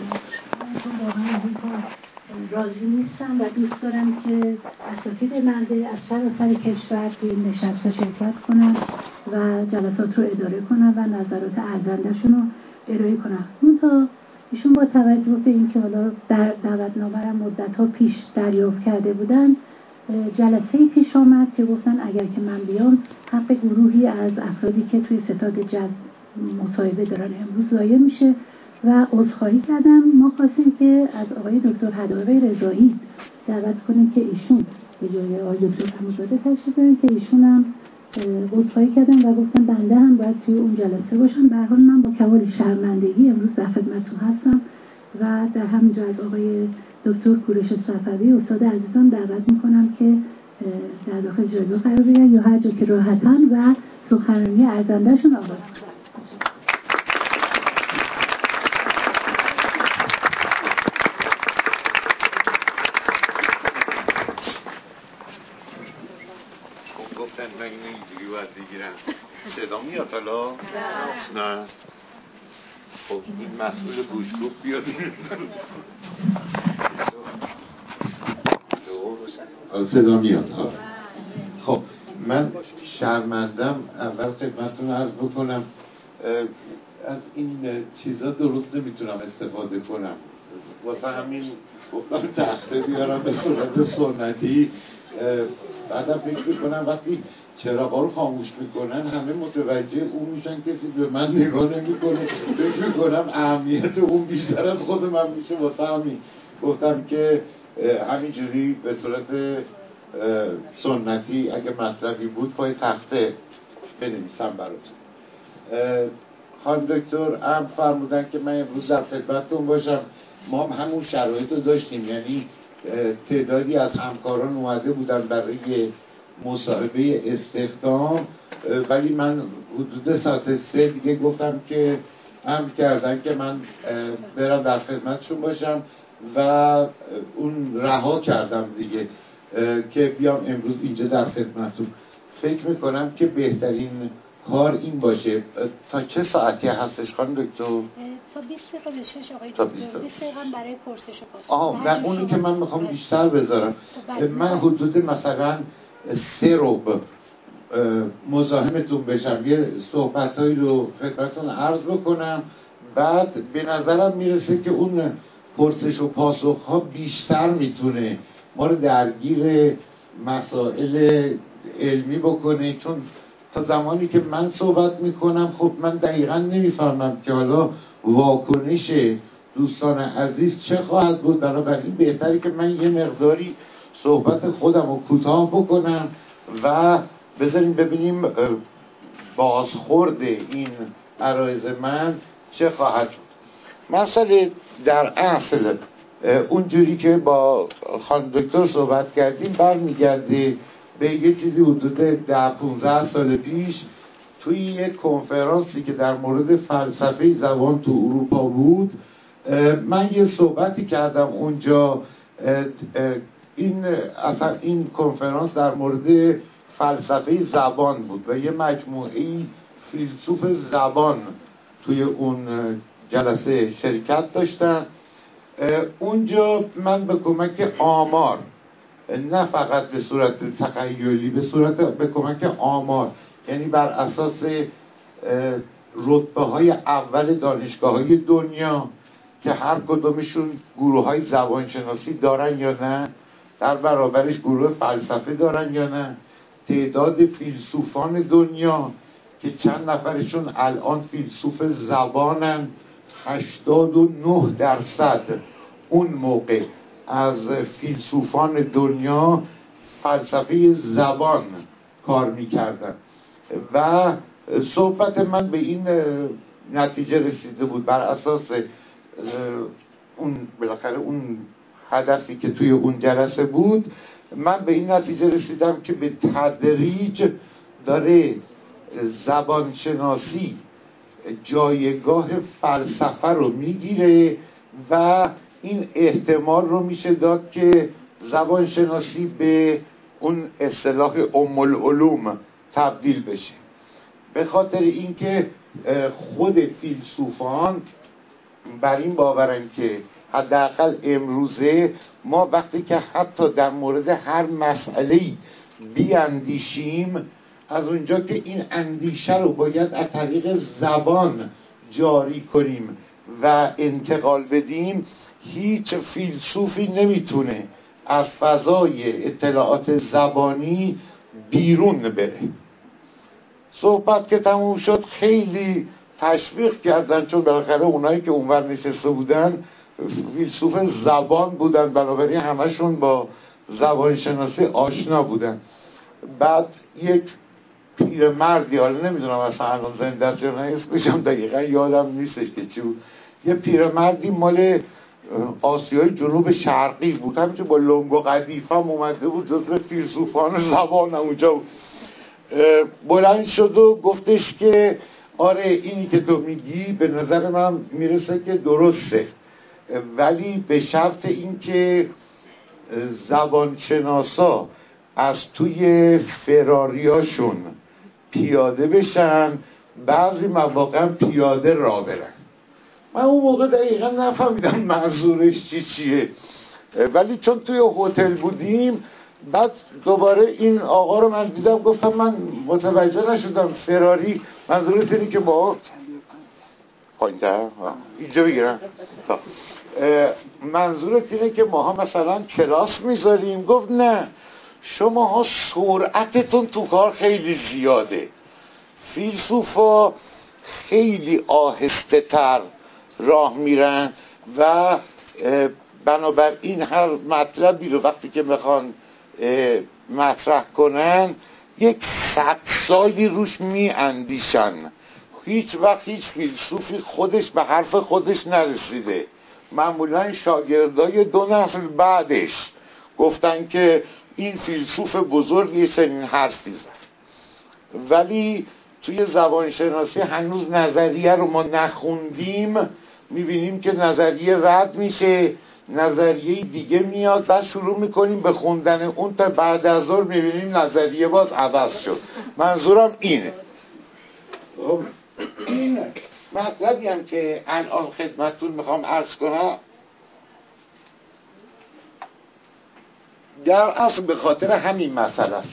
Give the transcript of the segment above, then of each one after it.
چون واقعا از این کار راضی نیستم و دوست دارم که اساتید منده از سراسر کشور توی این نشست شرکت کنن و جلسات رو اداره کنن و نظرات ارزنده‌شون رو ارائه کنن. منتها ایشون با توجه به اینکه حالا در دعوتنامه را مدت‌ها پیش دریافت کرده بودن، جلسه‌ای پیش آمد که گفتن اگر که من بیام حق گروهی از افرادی که توی ستاد جذب مصاحبه دارن امروز ضایع میشه و عذرخواهی کردم. ما خواستیم که از آقای دکتر هدایت رضایی دعوت کنیم که ایشون به جای آقای دکتر عموزاده تشریف بیارن که ایشون هم عذرخواهی کردن و گفتن بنده هم باید توی اون جلسه باشم. به هر حال من با کمال شرمندگی امروز در خدمتتون هستم و در همینجا از آقای دکتر کوروش صفوی استاد عزیزم دعوت میکنم که در داخل جلسه قرار بگیرن یا هر جا که راحتن و سخنرانی ارزنده‌شون آغاز کنن. من اینو اینجوری باید بگیرم. صدا میاد حالا؟ نه. خب این مسئول گوشگوب بیاد. صدا میاد. خب من شرمندم اول خدمتتون عرض بکنم از این چیزا درست نمیتونم استفاده کنم، واسه همین گفتم تخته بیارم به صورت سنتی. بعدم فکر میکنم وقتی چراغا رو خاموش میکنن همه متوجه اون میشن، کسی به من نگاه نمیکنه. فکر میکنم اهمیت اون بیشتر از خود من میشه، واسه همین گفتم که همینجوری به صورت سنتی اگه مطلبی بود پای تخته بنویسم براتون. خانم دکتر هم فرمودن که من امروز در خدمتتون باشم. ما همون شرایط رو داشتیم، یعنی تعدادی از همکاران اومده بودن برای مصاحبه استخدام، ولی من حدود ساعت 3 دیگه گفتم که امر کردن که من برم در خدمتشون باشم و اون رها کردم دیگه که بیام امروز اینجا در خدمتتون. فکر میکنم که بهترین کار این باشه. تا چه ساعتی هستش خانم دکتر؟ تا 20 دقیقه به 6 آقای تا دکتر. 20 دقیقه هم برای پرسش و پاسخ. نه اونی که من میخوام بیشتر بذارم. من حدود مثلا 3 ربع مزاحمتون بشم، یه صحبتایی رو خدمتتون عرض بکنم، بعد به نظرم میرسه که اون پرسش و پاسخ ها بیشتر میتونه ما رو درگیر مسائل علمی بکنه، چون تا زمانی که من صحبت میکنم خب من دقیقا نمیفهمم که حالا واکنش دوستان عزیز چه خواهد بود. بنابراین بهتره که من یه مقداری صحبت خودم رو کوتاه بکنم و بذاریم ببینیم بازخورد این عرایض من چه خواهد شد. مسئله در اصل اونجوری که با خانم دکتر صحبت کردیم برمیگرده به یه چیزی حدود 10-15 سال پیش توی یک کنفرانسی که در مورد فلسفه زبان تو اروپا بود. من یه صحبتی کردم اونجا. این کنفرانس در مورد فلسفه زبان بود و یه مجموعه فیلسوف زبان توی اون جلسه شرکت داشتن. اونجا من به کمک آمار، نه فقط به صورت تخیلی، به کمک آمار، یعنی بر اساس رتبه های اول دانشگاه های دنیا که هر کدومشون گروه های زبانشناسی دارن یا نه، در برابرش گروه فلسفه دارن یا نه، تعداد فیلسوفان دنیا که چند نفرشون الان فیلسوف زبانن، 89% اون موقع از فیلسوفان دنیا فلسفه زبان کار میکردن و صحبت من به این نتیجه رسیده بود بر اساس اون بالاخره اون هدفی که توی اون جلسه بود. من به این نتیجه رسیدم که به تدریج داره زبانشناسی جایگاه فلسفه رو میگیره و این احتمال رو میشه داد که زبانشناسی به اون اصطلاح ام العلوم تبدیل بشه، به خاطر اینکه خود فیلسوفان بر این باورم که حداقل امروزه ما وقتی که حتی در مورد هر مسئله‌ای بیاندیشیم، از اونجا که این اندیشه رو باید از طریق زبان جاری کنیم و انتقال بدیم، هیچ فیلسوفی نمیتونه از فضای اطلاعات زبانی بیرون بره. صحبت که تموم شد خیلی تشویق کردن، چون بالاخره اونایی که اونور نشسته بودن فیلسوف زبان بودن، بنابراین همشون با زبان شناسی آشنا بودن. بعد یک پیرمردی، حالا نمیدونم اصلا الان زنده است یا نه، اسمش هم دقیقا یادم نیستش که چی بود، یه پیرمردی مال آسیای جنوب شرقی بود، همینجور با لنگ و قدیف هم اومده بود، جزو فیلسوفان زبان اونجا بود. بلند شد و گفتش که آره اینی که تو میگی به نظر من میرسه که درسته، ولی به شرط اینکه زبانشناسا از توی فراریاشون پیاده بشن، بعضی مواقع پیاده راه برن. من اون موقع دقیقا نفهمیدم منظورش چیه، ولی چون توی هتل بودیم بعد دوباره این آقا رو من دیدم، گفتم من متوجه نشدم فراری منظورش اینه که ما پایین‌تر اینجا بگیرم منظورت اینه که ما ها مثلا کلاس میذاریم؟ گفت نه، شما ها سرعتتون تو کار خیلی زیاده، فیلسوفا خیلی آهسته تر راه میرن و بنابراین هر مطلبی رو وقتی که میخوان مطرح کنن 100 سالی روش میاندیشن. هیچ وقت هیچ فیلسوفی خودش به حرف خودش نرسیده، معمولا شاگردای 2 نسل بعدش گفتن که این فیلسوف بزرگ یه چنین حرفی زد. ولی توی زبانشناسی هنوز نظریه رو ما نخوندیم، میبینیم که نظریه رد میشه، نظریه دیگه میاد، بعد شروع میکنیم به خوندن اون، تا بعد از ظهر میبینیم نظریه باز عوض شد. منظورم اینه. این مطلبی هم که الان خدمتتون میخوام عرض کنم در اصل به خاطر همین مسئله است،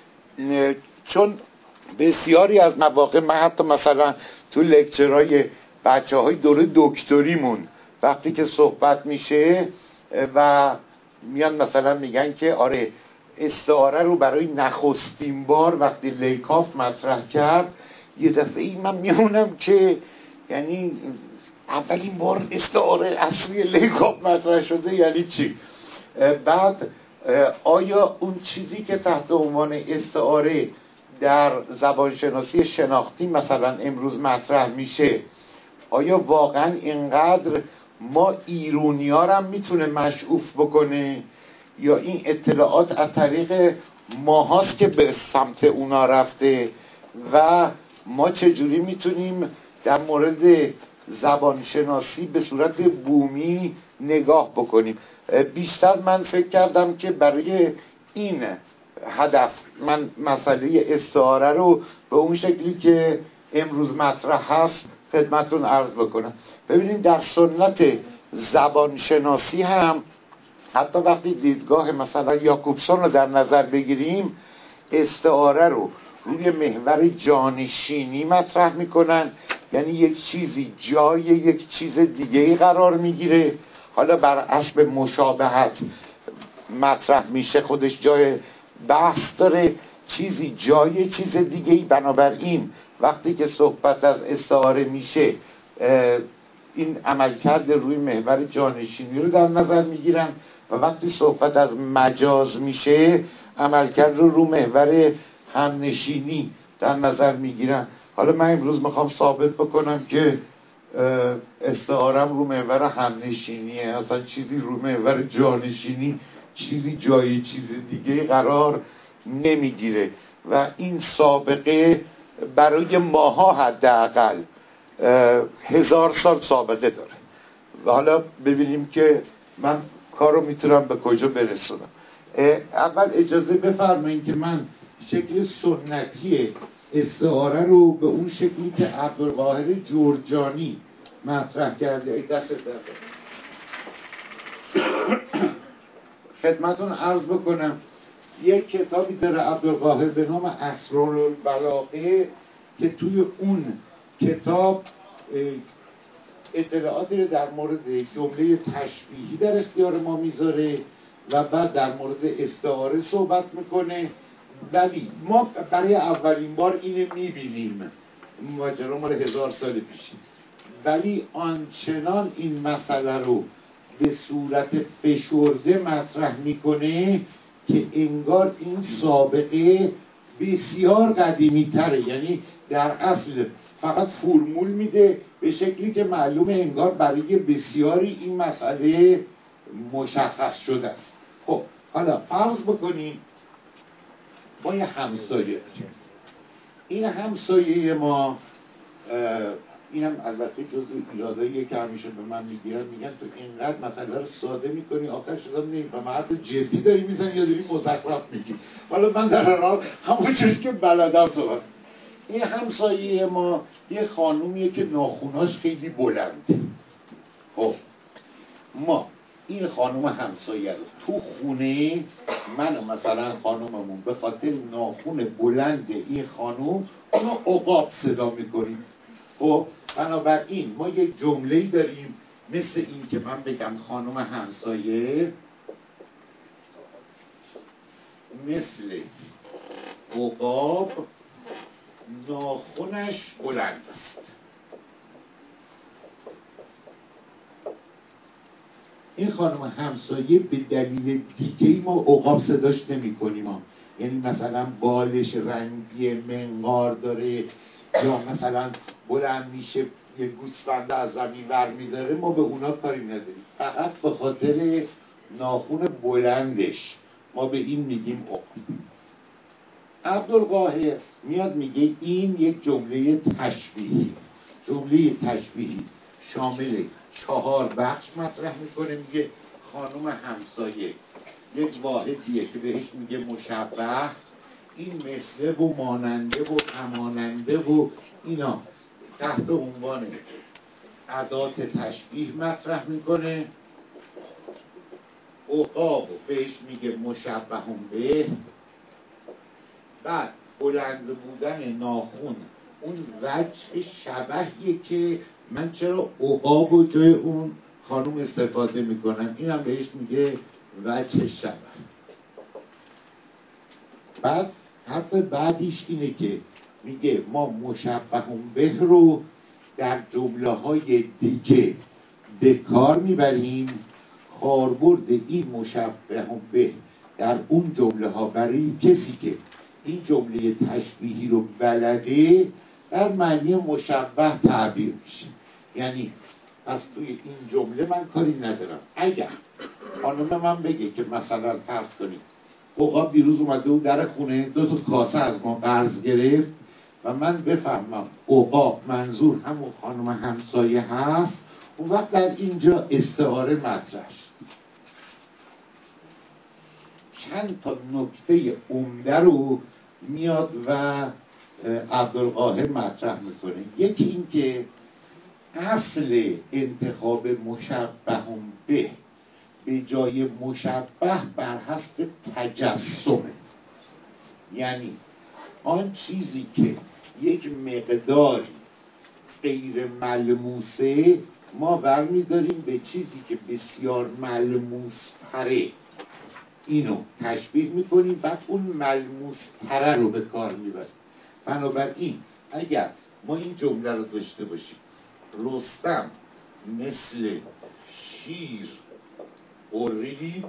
چون بسیاری از مواقع من حتی مثلا تو لکچرهای بچه های دوره دکتریمون وقتی که صحبت میشه و میان مثلا میگن که آره استعاره رو برای نخستین بار وقتی لیکاف مطرح کرد، یه دفعه این من میمونم که یعنی اولین بار استعاره اصلی لیکاف مطرح شده یعنی چی؟ بعد آیا اون چیزی که تحت عنوان استعاره در زبانشناسی شناختی مثلا امروز مطرح میشه، آیا واقعا اینقدر ما ایرونی‌ها رو هم میتونه مشعوف بکنه، یا این اطلاعات از طریق ماهاست که به سمت اونا رفته و ما چجوری میتونیم در مورد زبانشناسی به صورت بومی نگاه بکنیم؟ بیشتر من فکر کردم که برای این هدف من مسئله استعاره رو به اون شکلی که امروز مطرح هست خدمتون عرض بکنم. ببینید در سنت زبانشناسی هم حتی وقتی دیدگاه مثلا یاکوبسون رو در نظر بگیریم، استعاره رو روی محور جانشینی مطرح میکنن، یعنی یک چیزی جای یک چیز دیگه‌ای قرار میگیره، حالا بر اساس مشابهت مطرح میشه، خودش جای بحث داره، چیزی جای چیز دیگه‌ای. بنابراین وقتی که صحبت از استعاره میشه این عملکرد روی محور جانشینی رو در نظر میگیرن و وقتی صحبت از مجاز میشه عملکرد رو محور همنشینی در نظر میگیرن. حالا من امروز میخوام ثابت بکنم که استعارم رو محور همنشینیه، اصلا چیزی رو محور جانشینی چیزی جای چیز دیگه قرار نمیگیره و این سابقه برای ماها حداقل 1000 سال سابقه داره. و حالا ببینیم که من کارو میتونم به کجا برسونم. اول اجازه بفرمایید که من شکل سنتی استعاره رو به اون شکلی که عبدالقاهر جرجانی مطرح کرده. ای دست خدمتون عرض بکنم یک کتابی داره عبدالقاهر به نام اسرارالبلاغه که توی اون کتاب اطلاعاتی رو در مورد جمله تشبیهی در اختیار ما میذاره و بعد در مورد استعاره صحبت میکنه. ولی ما برای اولین بار اینو میبینیم، ماجرا مال 1000 سال پیش، ولی آنچنان این مسئله رو به صورت فشرده مطرح میکنه که انگار این سابقه بسیار قدیمی تره. یعنی در اصل فقط فرمول میده به شکلی که معلومه انگار برای بسیاری این مسئله مشخص شده است. خب حالا فرض بکنیم ما یه همسایه داریم. این همسایه ما، اینم البته جزء ایراداییه که همیشه به من میگیرن، میگن تو اینقدر مسئله رو ساده میکنی آخر شدم نمیفهم حرف جدی داری میزنی یا داری مزخرف میگی. حالا من در هر حال همونجوری که بلدم صحبت. این همسایه ما یه خانومیه که ناخوناش خیلی بلنده. خب ما این خانوم همسایه رو تو خونه من و مثلا خانوممون به خاطر ناخون بلند این خانوم اونو عقاب صدا میکنیم. خب بنابراین ما یک جمله‌ای داریم مثل این که من بگم خانم همسایه مثل عقاب ناخونش بلند است. این خانم همسایه به دلیل دیگه‌ای ما عقاب صداش نمی کنیم. یعنی مثلا بالش رنگی منقار داره یا مثلا بلند میشه یه گوسفند از زمین ور میداره، ما به اونا کاری نداریم. فقط به خاطر ناخون بلندش ما به این میگیم عقاب. عبدالقاهر میاد میگه این یک جمله تشبیهی. جمله تشبیهی شامل 4 بخش مطرح میکنه. میگه خانم همسایه یک واحدیه که بهش میگه مشبه، این مثله و ماننده و هماننده و اینا تحت عنوان ادات تشبیه مطرح میکنه. عقاب بهش میگه مشبه به. بعد بلند بودن ناخون اون وجه شبهیه که من چرا عقاب و جای اون خانوم استفاده میکنم، اینم بهش میگه وجه شبه. بعد حرف بعدیش اینه که میگه ما مشبه به رو در جمله های دیگه به کار میبریم. کاربرد این مشبه به در اون جمله ها برای کسی که این جمله تشبیهی رو بلده در معنی مشبه تعبیر میشه. یعنی پس توی این جمله من کاری ندارم. اگر خانم من بگه که مثلا فرض کنید عقاب دیروز اومده و در خونه 2 کاسه از ما قرض گرفت و من بفهمم عقاب منظور همون خانم همسایه هست، اون وقت در اینجا استعاره مطرح شد. چند تا نکته عمده رو میاد و عبدالقاهر مطرح میکنه. یکی این که اصل انتخاب مشبه به جای مشبه بر حسب تجسمه. یعنی آن چیزی که یک مقداری غیر ملموسه ما برمیداریم به چیزی که بسیار ملموس تره، اینو تشبیه میکنیم، بعد اون ملموس تره رو به کار میبریم. بنابراین اگر ما این جمله رو داشته باشیم رستم مثل شیر قرید،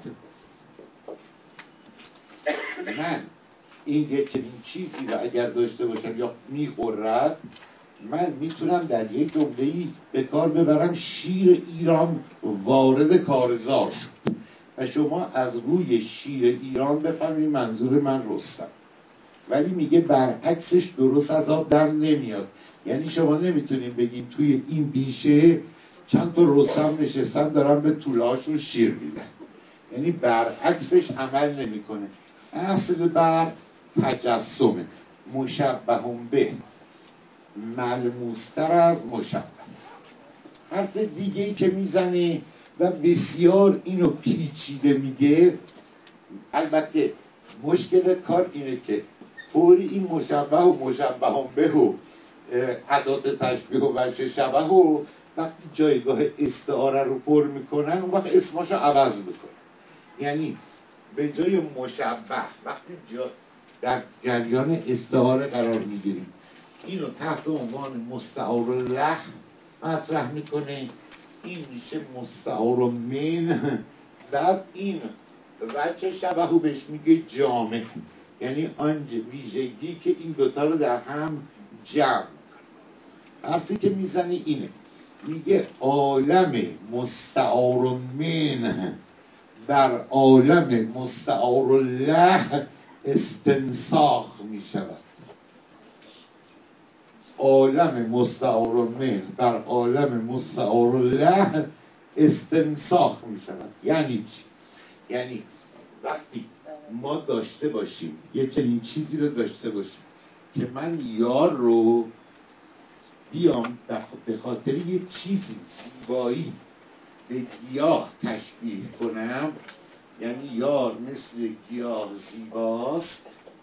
من این یه چنین چیزی رو اگر داشته باشم یا میخورد، من میتونم در یک جمله‌ای به کار ببرم شیر ایران وارد کارزار شد و شما از روی شیر ایران بفهمید منظور من رستم. ولی میگه برعکسش درست از آب در نمیاد. یعنی شما نمیتونید بگید توی این بیشه چند تا رستم نشستن دارن به طولهاشون شیر میدن. یعنی برعکسش عمل نمیکنه. اصل بر تجسمه. مشبه به ملموستر از مشبه. حرف دیگه‌ای که میزنه و بسیار اینو پیچیده میگه. البته مشکل کار اینه که فوری این مشبه و مشبه به و ادات تشبیه و وجه شبه و وقتی جایگاه استعاره رو پر میکنن اون وقت اسماشو عوض میکنن. یعنی به جای مشبه وقتی در جریان استعاره قرار میگیریم اینو تحت عنوان مستعار له مطرح میکنه، این میشه مستعار من. بعد این وجه شبهو بهش میگه جامع، یعنی آن ویژگی که این دوتا رو در هم جمع. حرفی که میزنی اینه، میگه عالم مستعار من بر عالم مستعار له استنساخ میشود. عالم مستعار من بر عالم مستعار له استنساخ میشود. یعنی چی؟ یعنی وقتی ما داشته باشیم یه چنین چیزی رو داشته باشیم که من یار رو بیام به خاطر یه چیزی زیبایی به گیاه تشبیه کنم، یعنی یار مثل گیاه زیباست،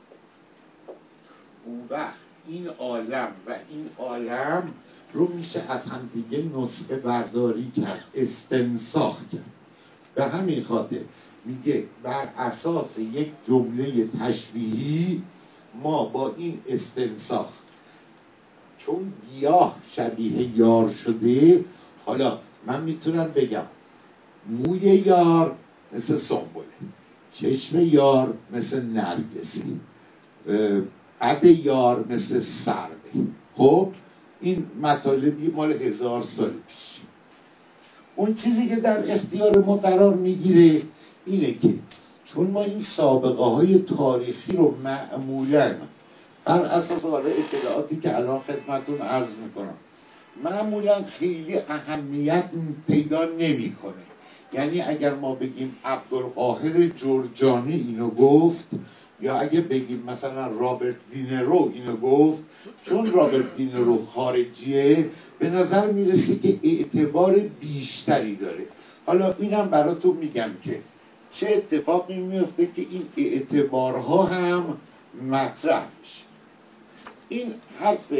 اون وقت این عالم و این عالم رو میشه از هم دیگه نسخه برداری کرد، استنساخ کرد. به همین خاطر میگه بر اساس یک جمله تشبیهی ما با این استنساخ، چون گیاه شبیه یار شده، حالا من میتونم بگم موی یار مثل سنبله، چشم یار مثل نرگسی، عد یار مثل سروه. خب این مطالبی مال 1000 سال پیش. اون چیزی که در اختیار ما قرار میگیره اینه که چون ما این سابقه های تاریخی رو معمولاً بر اساس اطلاعاتی که الان خدمتون عرض میکنم معمولاً خیلی اهمیت پیدا نمیکنه. یعنی اگر ما بگیم عبدالقاهر جرجانی اینو گفت، یا اگه بگیم مثلا رابرت دینرو اینو گفت، چون رابرت دینرو خارجیه به نظر میرسه که اعتبار بیشتری داره. حالا اینم براتون میگم که چه اتفاقی میفته که این اعتبارها هم مطرح میشه. این حرف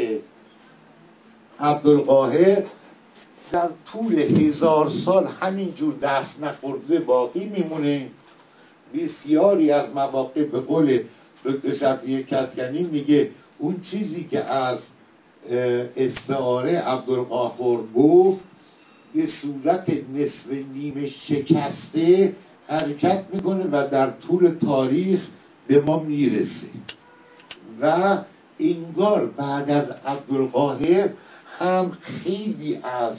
عبدالقاهر در طول 1000 سال همینجور دست نخورده باقی میمونه. بسیاری از مواقع به قول دکتر شفیع کدکنی میگه اون چیزی که از استعاره عبدالقاهر گفت به صورت نصف نیمه شکسته حرکت میکنه و در طول تاریخ به ما میرسه و انگار بعد از عبدالقاهر هم خیلی از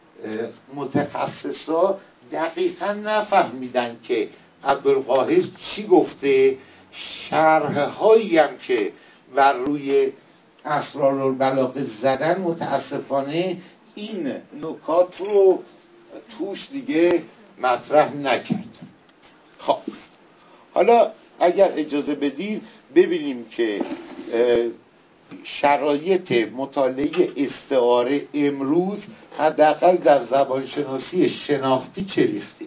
متخصصا دقیقا نفهمیدن که عبدالقاهر چی گفته. شرح‌هایی هم که بر روی اسرارالبلاغه زدن متاسفانه این نکات رو توش دیگه مطرح نکرد. خب حالا اگر اجازه بدید ببینیم که شرایط مطالعه استعاره امروز حداقل در زبانشناسی شناختی چه ریخته.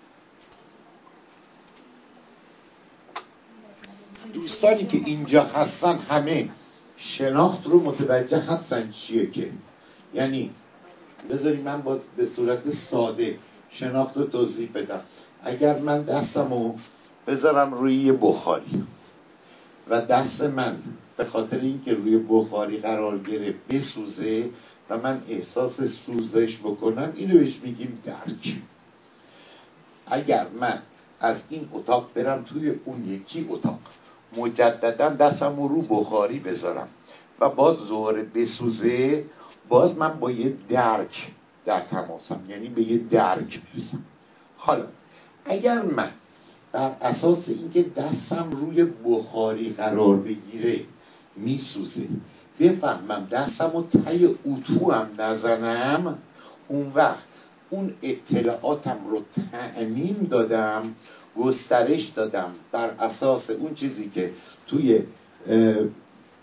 دوستانی که اینجا هستن همه شناخت رو متوجه هستن چیه که، یعنی بذاری من به صورت ساده شناخت رو توضیح بدم. اگر من دستمو بذارم روی بخاری و دست من به خاطر اینکه روی بخاری قرار گرفت بسوزه و من احساس سوزش بکنم، اینو بهش میگیم درک. اگر من از این اتاق برم توی اون یکی اتاق مجددا دستم رو بخاری بذارم و باز دوباره بسوزه، باز من با یه درک در تماسم، یعنی به یه درک برسم. حالا اگر من بر اساس اینکه دستم روی بخاری قرار بگیره میسوزه بفهمم دستم رو تی اتو هم نزنم، اون وقت اون اطلاعاتم رو تعمیم دادم، گسترش دادم بر اساس اون چیزی که توی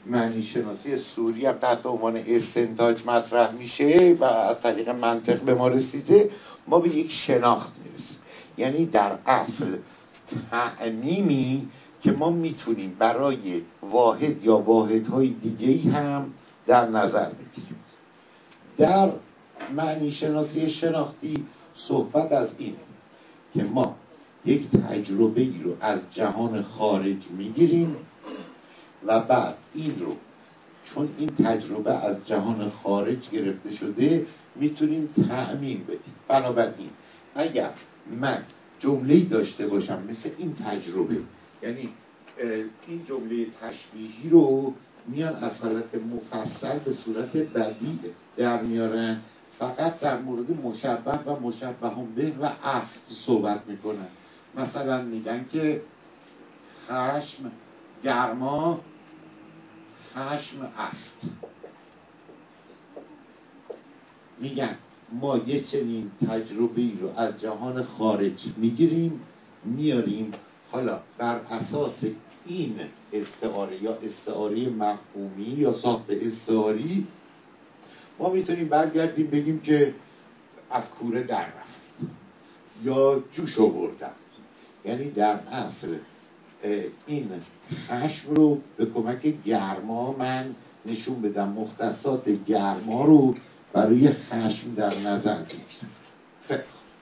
معنی شناسی سوری هم تحت عنوان استنتاج مطرح میشه و از طریق منطق به ما رسیده، ما به یک شناخت میرسیم. یعنی در اصل تعمیمی که ما میتونیم برای واحد یا واحدهای دیگه‌ای هم در نظر بگیریم. در معنی شناسی شناختی صحبت از اینه که ما یک تجربه ای رو از جهان خارج میگیریم و بعد این رو، چون این تجربه از جهان خارج گرفته شده، میتونیم تعمیم بدیم. بنابراین اگر من جمله‌ای داشته باشم مثل این تجربه، یعنی این جمله تشبیهی رو میان از حالت مفصل به صورت بدیع در میارن، فقط در مورد مشبه و مشبه به و اصل صحبت میکنن. مثلا میگن که خشم گرما خشم است. میگن ما یک چنین تجربه‌ای رو از جهان خارج میگیریم میاریم، حالا بر اساس این استعاره یا استعاره مفهومی یا ساخت استعاری ما میتونیم برگردیم بگیم که از کوره در رفت یا جوش آوردم. یعنی در اصل این خشم رو به کمک گرما من نشون بدم، مختصات گرما رو برای خشم در نظر بگیرم.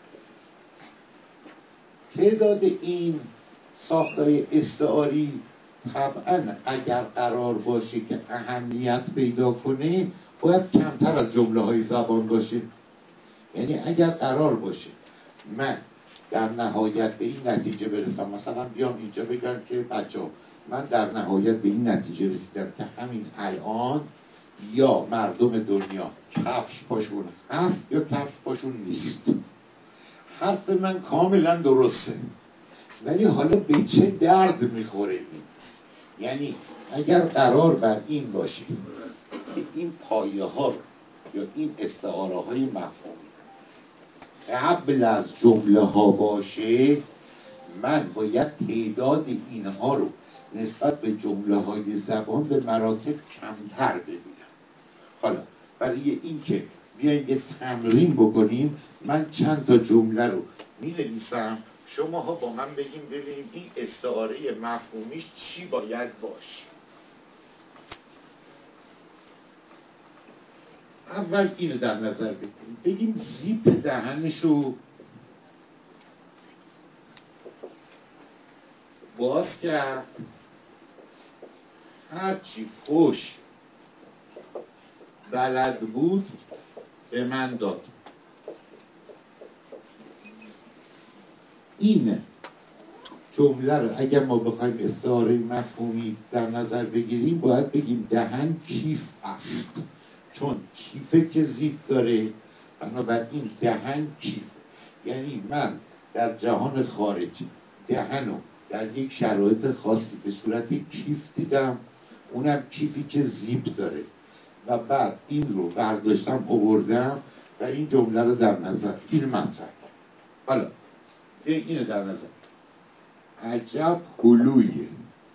تعداد این ساختای استعاری طبعا اگر قرار باشه که اهمیت پیدا کنه باید کمتر از جمله های زبان باشه. یعنی اگر قرار باشه من در نهایت به این نتیجه برسم، مثلا بیام اینجا بگم که بچه‌ها من در نهایت به این نتیجه رسیدم که همین الان یا مردم دنیا کفش پاشون هست یا کفش پاشون نیست، حرف من کاملا درسته، ولی حالا به چه درد میخوره این؟ یعنی اگر قرار بر این باشه که این پایه ها رو یا این استعاره های مفهومی قبل از جمله ها باشه، من باید تعداد اینها رو نسبت به جمله های زبان به مراتب کمتر ببینم. حالا برای این که بیاییم یه تمرین بکنیم، من چند تا جمله رو می نویسم، شما ها با من بگیم ببینیم این استعاره مفهومیش چی باید باشه. اول اینو در نظر بگیریم، بگیم زیپ دهنشو باز کرد، هرچی خوش بلد بود به من داد. این جمله رو اگر ما بخوایم استعاره مفهومی در نظر بگیریم باید بگیم دهن کیف است، چون کیفه که زیپ داره، بنابراین دهن کیف. یعنی من در جهان خارجی دهن رو در یک شرایط خاصی به صورت کیف دیدم، اونم کیفی که زیپ داره و بعد این رو برداشتم آوردم و این جمله رو در نظر این مطرح. حالا اینو در نظر، عجب هلویه.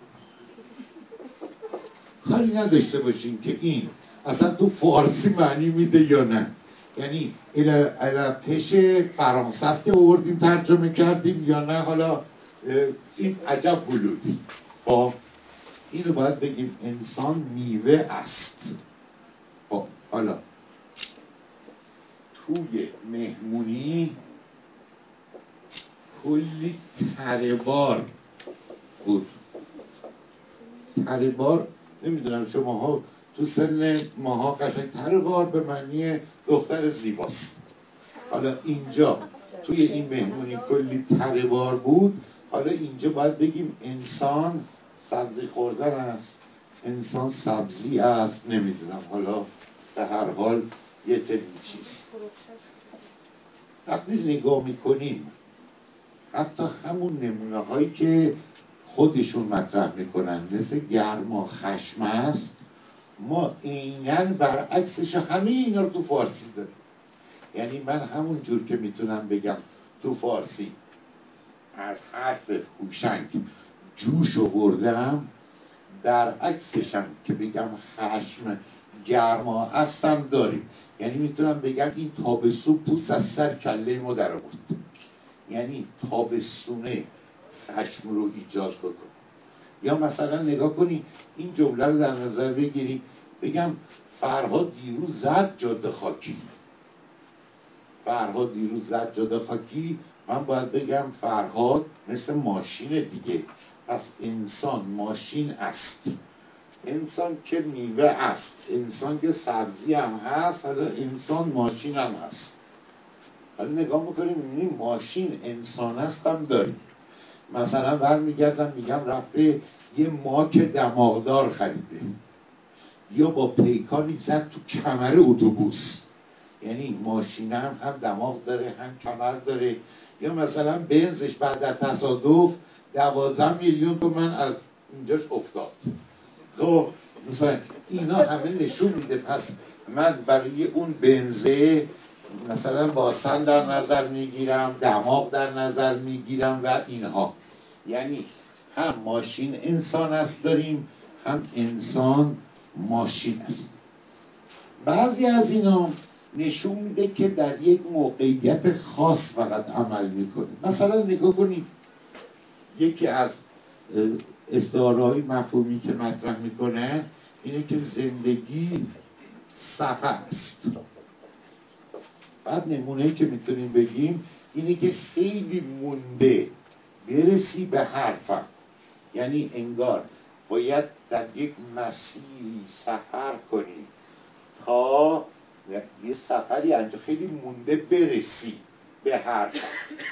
کاری نداشته باشیم که این اصلا تو فارسی معنی میده یا نه، یعنی پش فرانسه که آوردیم ترجمه کردیم یا نه، حالا این عجب هلویی. خب اینو باید بگیم انسان میوه است. خب حالا توی مهمونی کلی تره‌بار بود. تره‌بار نمیدونم شماها تو سن ماها قشنگ تره‌بار به معنی دختر زیباست. حالا اینجا توی این مهمونی کلی تره‌بار بود، حالا اینجا باید بگیم انسان سبزی خوردن است، انسان سبزی است، نمیدونم، حالا به هر حال یه چنین چیز. وقتی نگاه میکنیم حتی همون نمونه هایی که خودشون مطرح میکنن مثل گرما خشم است، ما عیناً برعکسش همه اینا رو تو فارسی داریم. یعنی من همون جور که میتونم بگم تو فارسی از حرف هوشنگ جوش آوردم، برعکسشم که بگم خشم گرما هستم داریم. یعنی میتونم بگم این تابستون پوست از سر کله ما در آورد، یعنی تابستونه خشم رو ایجاد بکن. یا مثلا نگاه کنی این جمله رو در نظر بگیری، بگم فرهاد دیروز زد جاده خاکی، فرهاد دیروز زد جاده خاکی، من باید بگم فرهاد مثل ماشین دیگه، پس انسان ماشین است، انسان که میوه است، انسان که سبزی هم هست، حالا انسان ماشین هم هست. حالا نگاه میکنیم میبینیم ماشین انسان است هم داریم. مثلا برمیگردم میگم رفته یه ماک دماغدار خریده، یا با پیکانی زد تو کمر اتوبوس، یعنی ماشین هم دماغ داره هم کمر داره. یا مثلا بنزش بعد از تصادف 12 میلیون تومان از اینجاش افتاد. تو مثلا اینا همه نشون میده پس من برای اون بنزه مثلا باسن در نظر میگیرم، دماغ در نظر میگیرم و اینها. یعنی هم ماشین انسان است داریم، هم انسان ماشین است. بعضی از اینا نشون میده که در یک موقعیت خاص فقط عمل میکنه. مثلا نگاه کنید یکی از استعاره‌های مفهومی که مطرح میکنه اینه که زندگی سفر است. بعد نمونه‌ای که میتونیم بگیم اینه که خیلی مونده برسی به حرفم، یعنی انگار باید در یک مسیری سفر کنی تا یه سفری انجام خیلی مونده برسی به حرفم.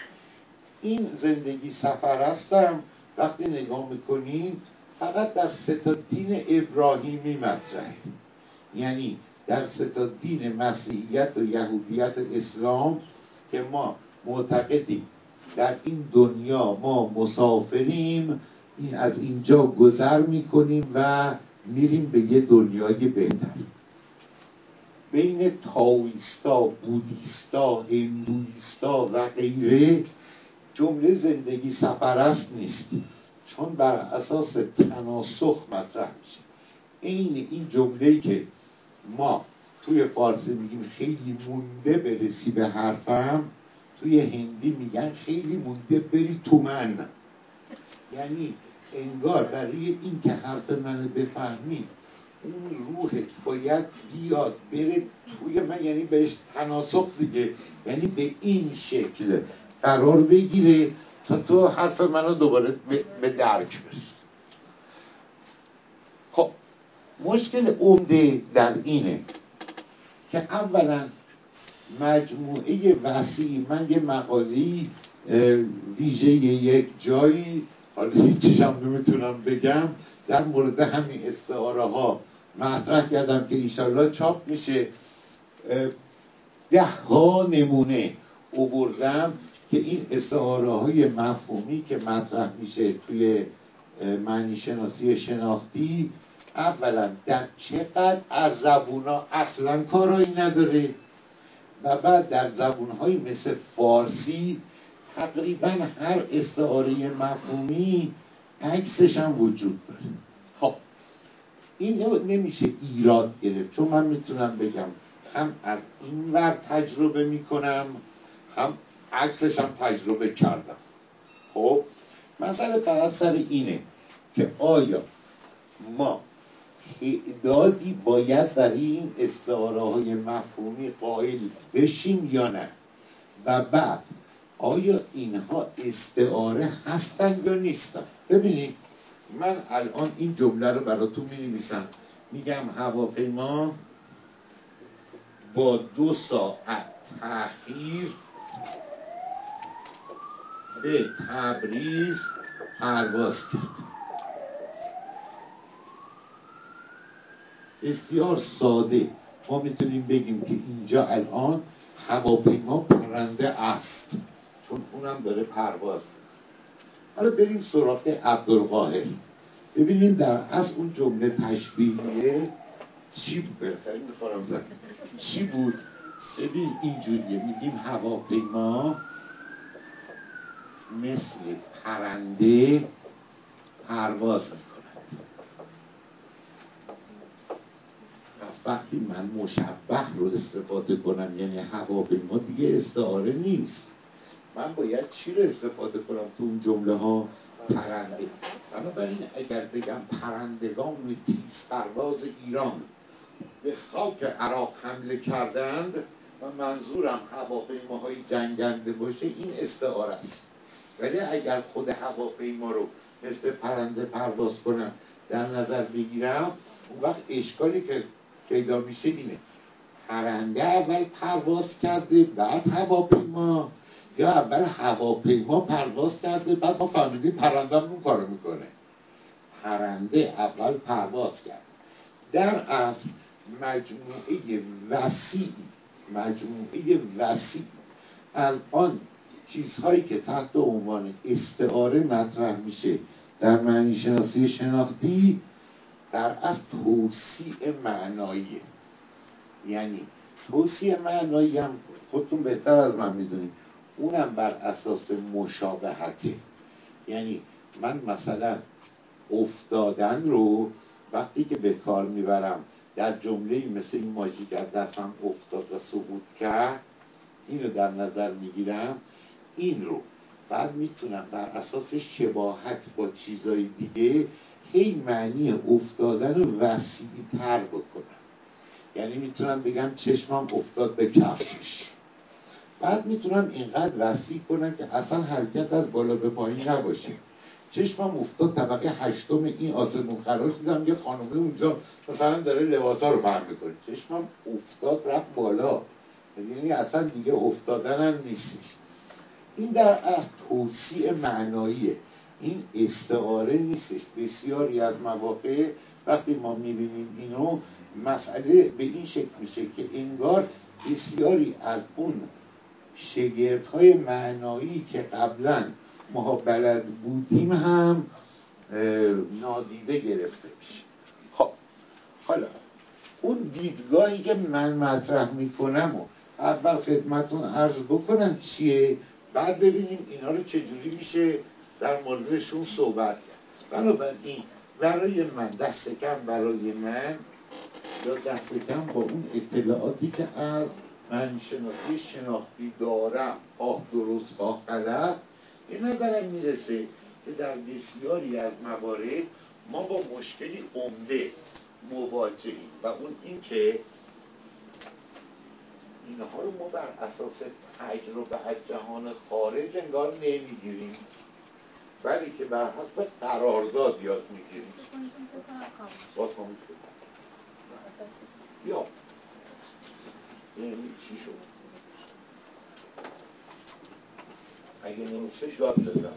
این زندگی سفر هستم وقتی نگاه میکنیم فقط در 3 دین ابراهیمی مطرحه، یعنی در 3 دین مسیحیت و یهودیت و اسلام که ما معتقدیم در این دنیا ما مسافریم، این از اینجا گذر میکنیم و میریم به یه دنیای بهتر. بین تائویستا، بودیستا، هندویستا و غیره جمله زندگی سفر است نیست، چون بر اساس تناسخ مطرح میشه. این جمله‌ای که ما توی فارسی میگیم خیلی مونده برسی به حرفم، توی هندی میگن خیلی مونده بری تو من. یعنی انگار برای این که حرف منو بفهمی اون روحت باید بیاد بره توی من، یعنی بهش تناسخ دیگه، یعنی به این شکل قرار بگیره تا تو حرف منو دوباره به درک برسی. خب مشکل عمده در اینه که اولا مجموعه وسیع، من یه مقالی ویژه یک جایی حالا هیچیش هم نمیتونم بگم در مورد همین استعاره ها مطرح کردم که ایشالله چاپ میشه. 10 نمونه آوردم که این استعاره های مفهومی که مطرح میشه توی معنی شناسی شناختی اولا در چقدر از زبونا اصلا کارایی نداره و بعد در زبونهای مثل فارسی تقریبا هر استعاره مفهومی عکسش هم وجود داره. خب این نمیشه ایراد گرفت، چون من میتونم بگم هم از این ور تجربه میکنم هم عکسش هم تجربه کردم. خب مسئله فقط سر اینه که آیا ما تعدادی باید برای این استعاره های مفهومی قائل بشیم یا نه، و بعد آیا اینها استعاره هستن یا نیستن. ببینید من الان این جمله رو براتون می نویسم، میگم هواپیما با 2 ساعت تأخیر به تبریز پرواز کرد. بسیار ساده ما میتونیم بگیم که اینجا الان هواپیما پرنده است چون اونم داره پرواز. حالا بریم سراغ عبدالقاهر ببینیم در اصل اون جمله تشبیهیه چی بود. بهترین میخوارم زن چی بود. ببین اینجوریه، میگیم هواپیما مثل پرنده پرواز میکنه. وقتی من مشبه رو استفاده کنم، یعنی هواپیما دیگه استعاره نیست. من باید چی رو استفاده کنم تو اون جمله ها؟ پرنده. بنابراین اگر بگم پرندگان تیز پرواز ایران به خاک عراق حمله کردند و منظورم هواپیماهای جنگنده باشه، این استعاره است. ولی اگر خود هواپیما رو مثل پرنده پرواز کنم در نظر بگیرم، اون وقت اشکالی که پیدا میشه اینه: پرنده اول پرواز کرده بعد هواپیما، یا اول هواپیما پرواز کرده بعد ما فهمیدیم پرنده اون کارو میکنه؟ پرنده اول پرواز کرد. در اصل مجموعه وسیع از آن چیزهایی که تحت عنوان استعاره مطرح میشه در معنی شناسی شناختی، در اصل توسیع معناییه. یعنی توسیع معنایی هم خودتون بهتر از من میدونید اونم بر اساس مشابهته. یعنی من مثلا افتادن رو وقتی که به کار میبرم در جمله‌ای مثل این ماژی که دستم افتاد و سقوط کرد، اینو در نظر میگیرم، این رو بعد میتونم بر اساس شباهت با چیزای دیگه هی معنی افتادن رو وسیع‌تر بکنم. یعنی میتونم بگم چشمم افتاد به کفش، بعد میتونم اینقدر وسیع کنم که اصلا حرکت از بالا به پایین نباشه. چشمم افتاد طبقه 8 این آسمون خراش، دیدم یه خانومه اونجا مثلا داره لباسا رو پهن میکنه، چشمم افتاد رفت بالا، یعنی اصلا دیگه افتادن هم نیستش. این در اصل توسیع معناییه، این استعاره نیستش. بسیاری از مواقع وقتی ما میبینیم اینو، مسئله به این شکل میشه که انگار بسیاری از اون شگفت‌های معنایی که قبلا ما بلد بودیم هم نادیده گرفته میشه. خب حالا اون دیدگاهی که من مطرح میکنم و اول خدمتون عرض بکنم چیه، بعد ببینیم اینا رو چجوری میشه در موردشون صحبت کرد. بنابراین برای من دست کم یا دست کم با اون اطلاعاتی که از من شناختی دارم، خواه درست خواه غلط، این نظرم میرسه که در بسیاری از موارد ما با مشکلی عمده مواجهیم و اون این که اینها رو ما بر اساس تجربه از جهان خارج انگار نمیگیریم، ولی که بر حسب قرارداد یاد میگیریم. باز ما میگیریم یا چی شد؟ اگه نمیشه یاد بزنم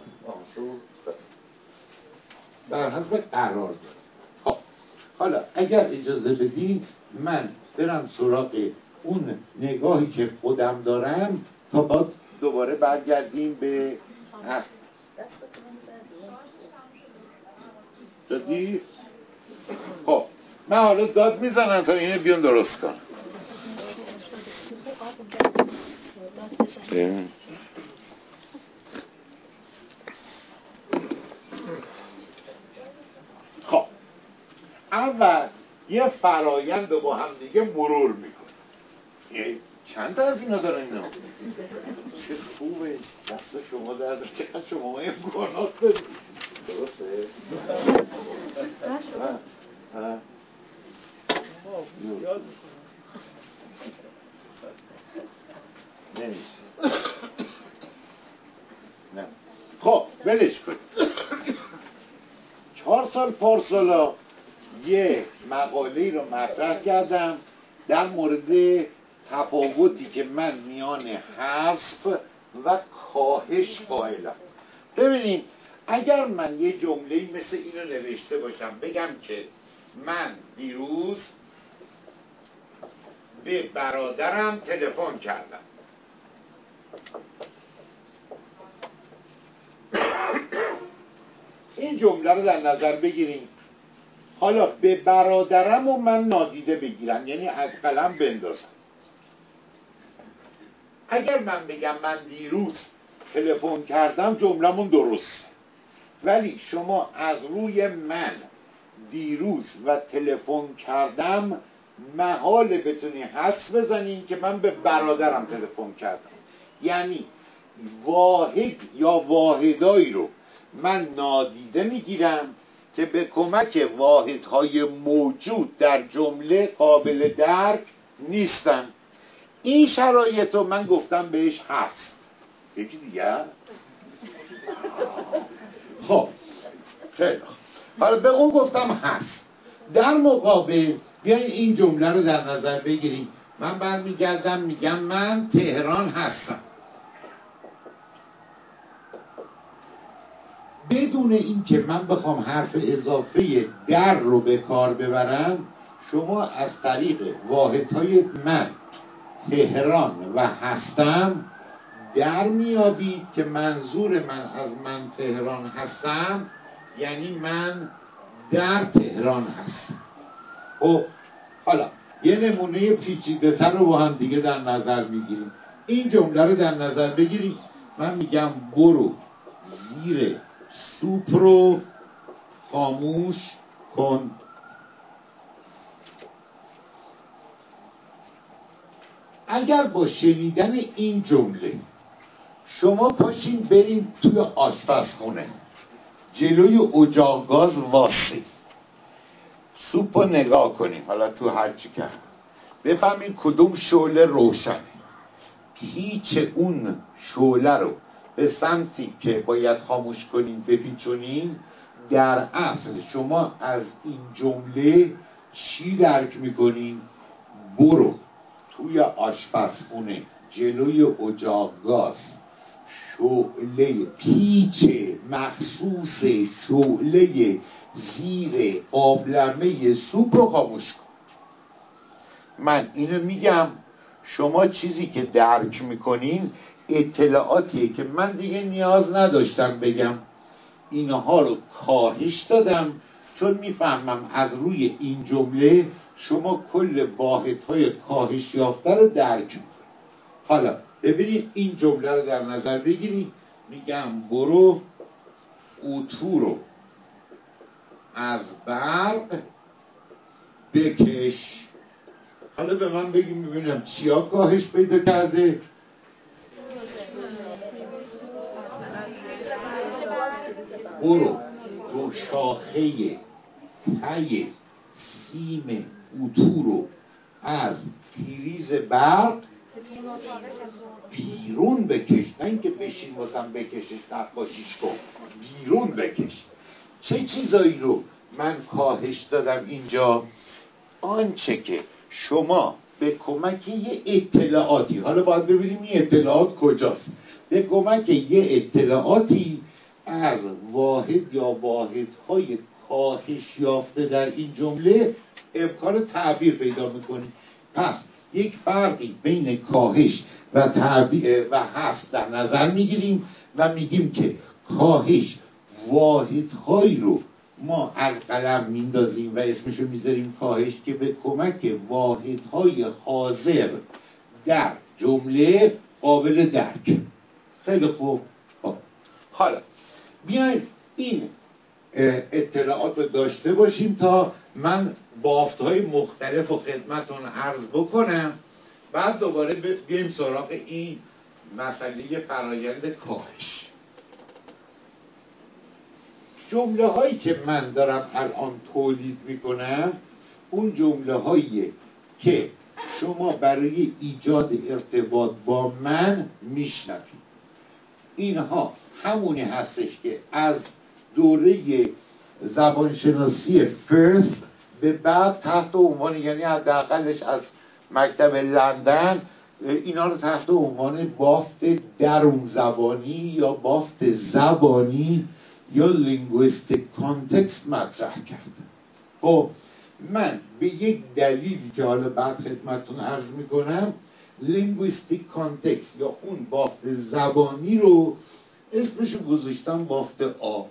بر حسب قرارداد. خب حالا اگر اجازه بدین من برم سراغ اون نگاهی که خودم دارم تا بعد دوباره برگردیم به دادی؟ خب من حالا داد میزنم تا اینو بیان درست کنم. خب اول یه فرایند رو با هم دیگه مرور میکنم. چند تا از اینا دارن اینا؟ چه خوبه دست شما درده، چقدر شما امکانات دارید. درسته؟ نمیشه. نه خب ولش کن. 4 سال پارسالا یه مقاله‌ای رو مطرح کردم در مورد تفاوتی که من میان حذف و کاهش قائلم. ببینید اگر من یه جمله‌ای مثل اینو نوشته باشم، بگم که من دیروز به برادرم تلفن کردم، این جمله رو در نظر بگیریم. حالا به برادرم و من نادیده بگیرم، یعنی از قلم بندازم. اگر من بگم من دیروز تلفن کردم، جمله‌مون درست، ولی شما از روی من دیروز و تلفن کردم محاله بتونی حدس بزنین که من به برادرم تلفن کردم. یعنی واحد یا واحدایی رو من نادیده میگیرم که به کمک واحدهای موجود در جمله قابل درک نیستن. این شرایط رو من گفتم بهش هست. یکی دیگه خب خیلی حالا به اون گفتم هست. در مقابل بیاین این جمله رو در نظر بگیریم. من برمیگردم میگم من تهران هستم. بدون اینکه من بخوام حرف اضافه در رو به کار ببرم، شما از طریق واحدهای من تهران و هستم در میابید که منظور من از من تهران هستم یعنی من در تهران هستم. خب حالا یه نمونه پیچیده تر رو با هم دیگه در نظر میگیریم. این جمله رو در نظر بگیریم. من میگم برو زیر سوپ رو خاموش کن. اگر با شنیدن این جمله شما پاشین برین توی آشپزخونه جلوی اجاق گاز واسه سوپ رو نگاه کنیم، حالا تو هر چی کرد بفهمین کدوم شعله روشنه، هیچ اون شعله رو به سمتی که باید خاموش کنین بپیچونین. در اصل شما از این جمله چی درک میکنین؟ برو توی آشپزخونه جلوی اجاق گاز شعله پیچ مخصوص شعله زیر قابلمه سوپ رو خاموش کن. من اینو میگم، شما چیزی که درک میکنین اطلاعاتیه که من دیگه نیاز نداشتم بگم. اینها رو کاهش دادم چون میفهمم از روی این جمله شما کل واحدهای کاهش یافته رو درک میکنید. حالا ببینید این جمله رو در نظر بگیرید. میگم برو اتو رو از برق بکش. حالا به من بگیم ببینم چیا کاهش پیدا کرده؟ برو دو شاخه تی سیم اتو رو از پریز برق بیرون بکش. نه اینکه بشین واسم بکشش نقاشیش کن، بیرون بکش. چه چیزایی رو من کاهش دادم اینجا؟ آنچه که شما به کمک یه اطلاعاتی، حالا باید ببینیم این اطلاعات کجاست، به کمک یه اطلاعاتی از واحد یا واحدهای کاهش یافته در این جمله امکان تعبیر پیدا میکنید. پس یک فرقی بین کاهش و تعبیر و هست در نظر میگیریم و میگیم که کاهش واحدهایی رو ما از قلم میندازیم و اسمشو میذاریم کاهش که به کمک واحدهای حاضر در جمله قابل درک. خیلی خوب. حالا بیاید این اطلاعات رو داشته باشیم تا من بافت‌های مختلف رو خدمتون عرض بکنم، بعد دوباره بیایم سراغ این مسئله فرایند کاهش. جمله هایی که من دارم الان تولید میکنم اون جمله هایی که شما برای ایجاد ارتباط با من میشنوید. اینها همونی هستش که از دوره زبانشناسی فرست به بعد تحت عنوان، یعنی حداقلش از مکتب لندن، اینا رو تحت عنوان بافت درون زبانی یا بافت زبانی یا لینگویستیک کانتکست مطرح کردم. خب من به یک دلیلی که حالا بعد خدمتتون عرض میکنم لینگویستیک کانتکست یا اون بافت زبانی رو اسمشو گذاشتم بافت آ.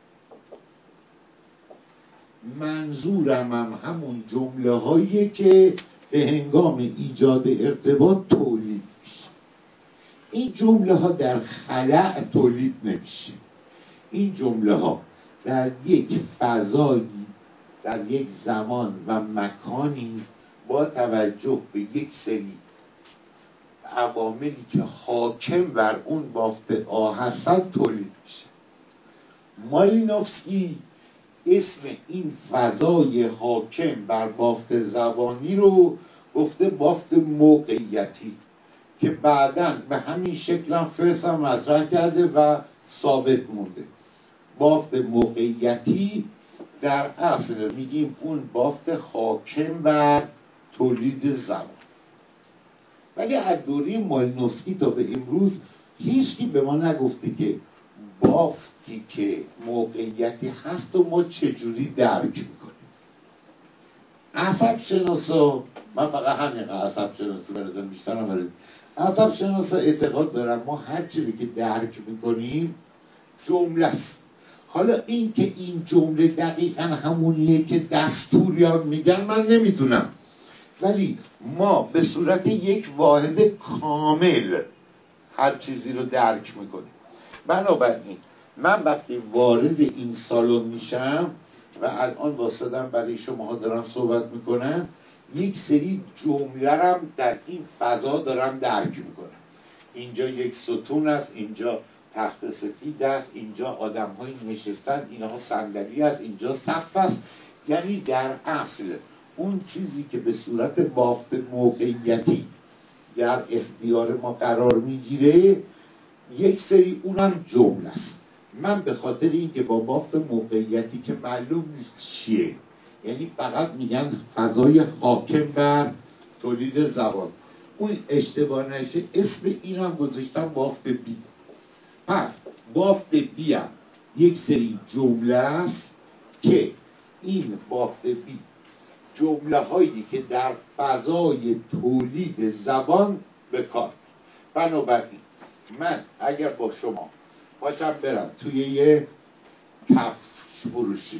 منظورم هم همون جمله هایی که به هنگام ایجاد ارتباط تولید میشه. این جمله ها در خلأ تولید نمیشه. این جمله ها در یک فضایی، در یک زمان و مکانی با توجه به یک سری عواملی که حاکم بر اون بافت آ هستن تولید میشه. مالینوفسکی اسم این فضای حاکم بر بافت زبانی رو گفته بافت موقعیتی، که بعداً به همین شکل هم فرس هم مطرح کرده و ثابت مونده. بافت موقعیتی در اصل میگیم اون بافت حاکم بر تولید زبان. ولی از دوره مالینوفسکی تا به امروز هیچکی به ما نگفته که بافتی که موقعیتی هست و ما چجوری درک میکنیم. عصب شناسا، من فقط همین عصب شناسی بردم بیشتر هم برد، عصب شناسا اعتقاد دارن ما هر چیزی که درک میکنیم جمله است. حالا این که این جمله دقیقا همونیه که دستوریان میگن من نمیدونم، ولی ما به صورت یک واحد کامل هر چیزی رو درک میکنیم. بنابراین من وقتی وارد این سالن میشم و الان واسدم برای شماها دارم صحبت میکنم، یک سری جمله رم در این فضا دارم درک میکنم. اینجا یک ستون است، اینجا تخت سفید است، اینجا آدم های نشستن، اینها صندلی است، اینجا سقف است. یعنی در اصل اون چیزی که به صورت بافت موقعیتی در اختیار ما قرار میگیره یک سری اونم جمله است. من به خاطر اینکه با بافت موقعیتی که معلوم نیست چیه، یعنی فقط میگن فضای حاکم بر تولید زبان، اون اشتباه نشه اسم اینم گذاشتم بافت بی. پس بافت بی هم یک سری جمله است که این بافت بی جمله هایی که در فضای تولید زبان به کار. بنابراین من اگر با شما باشم برم توی یه کفش فروشی،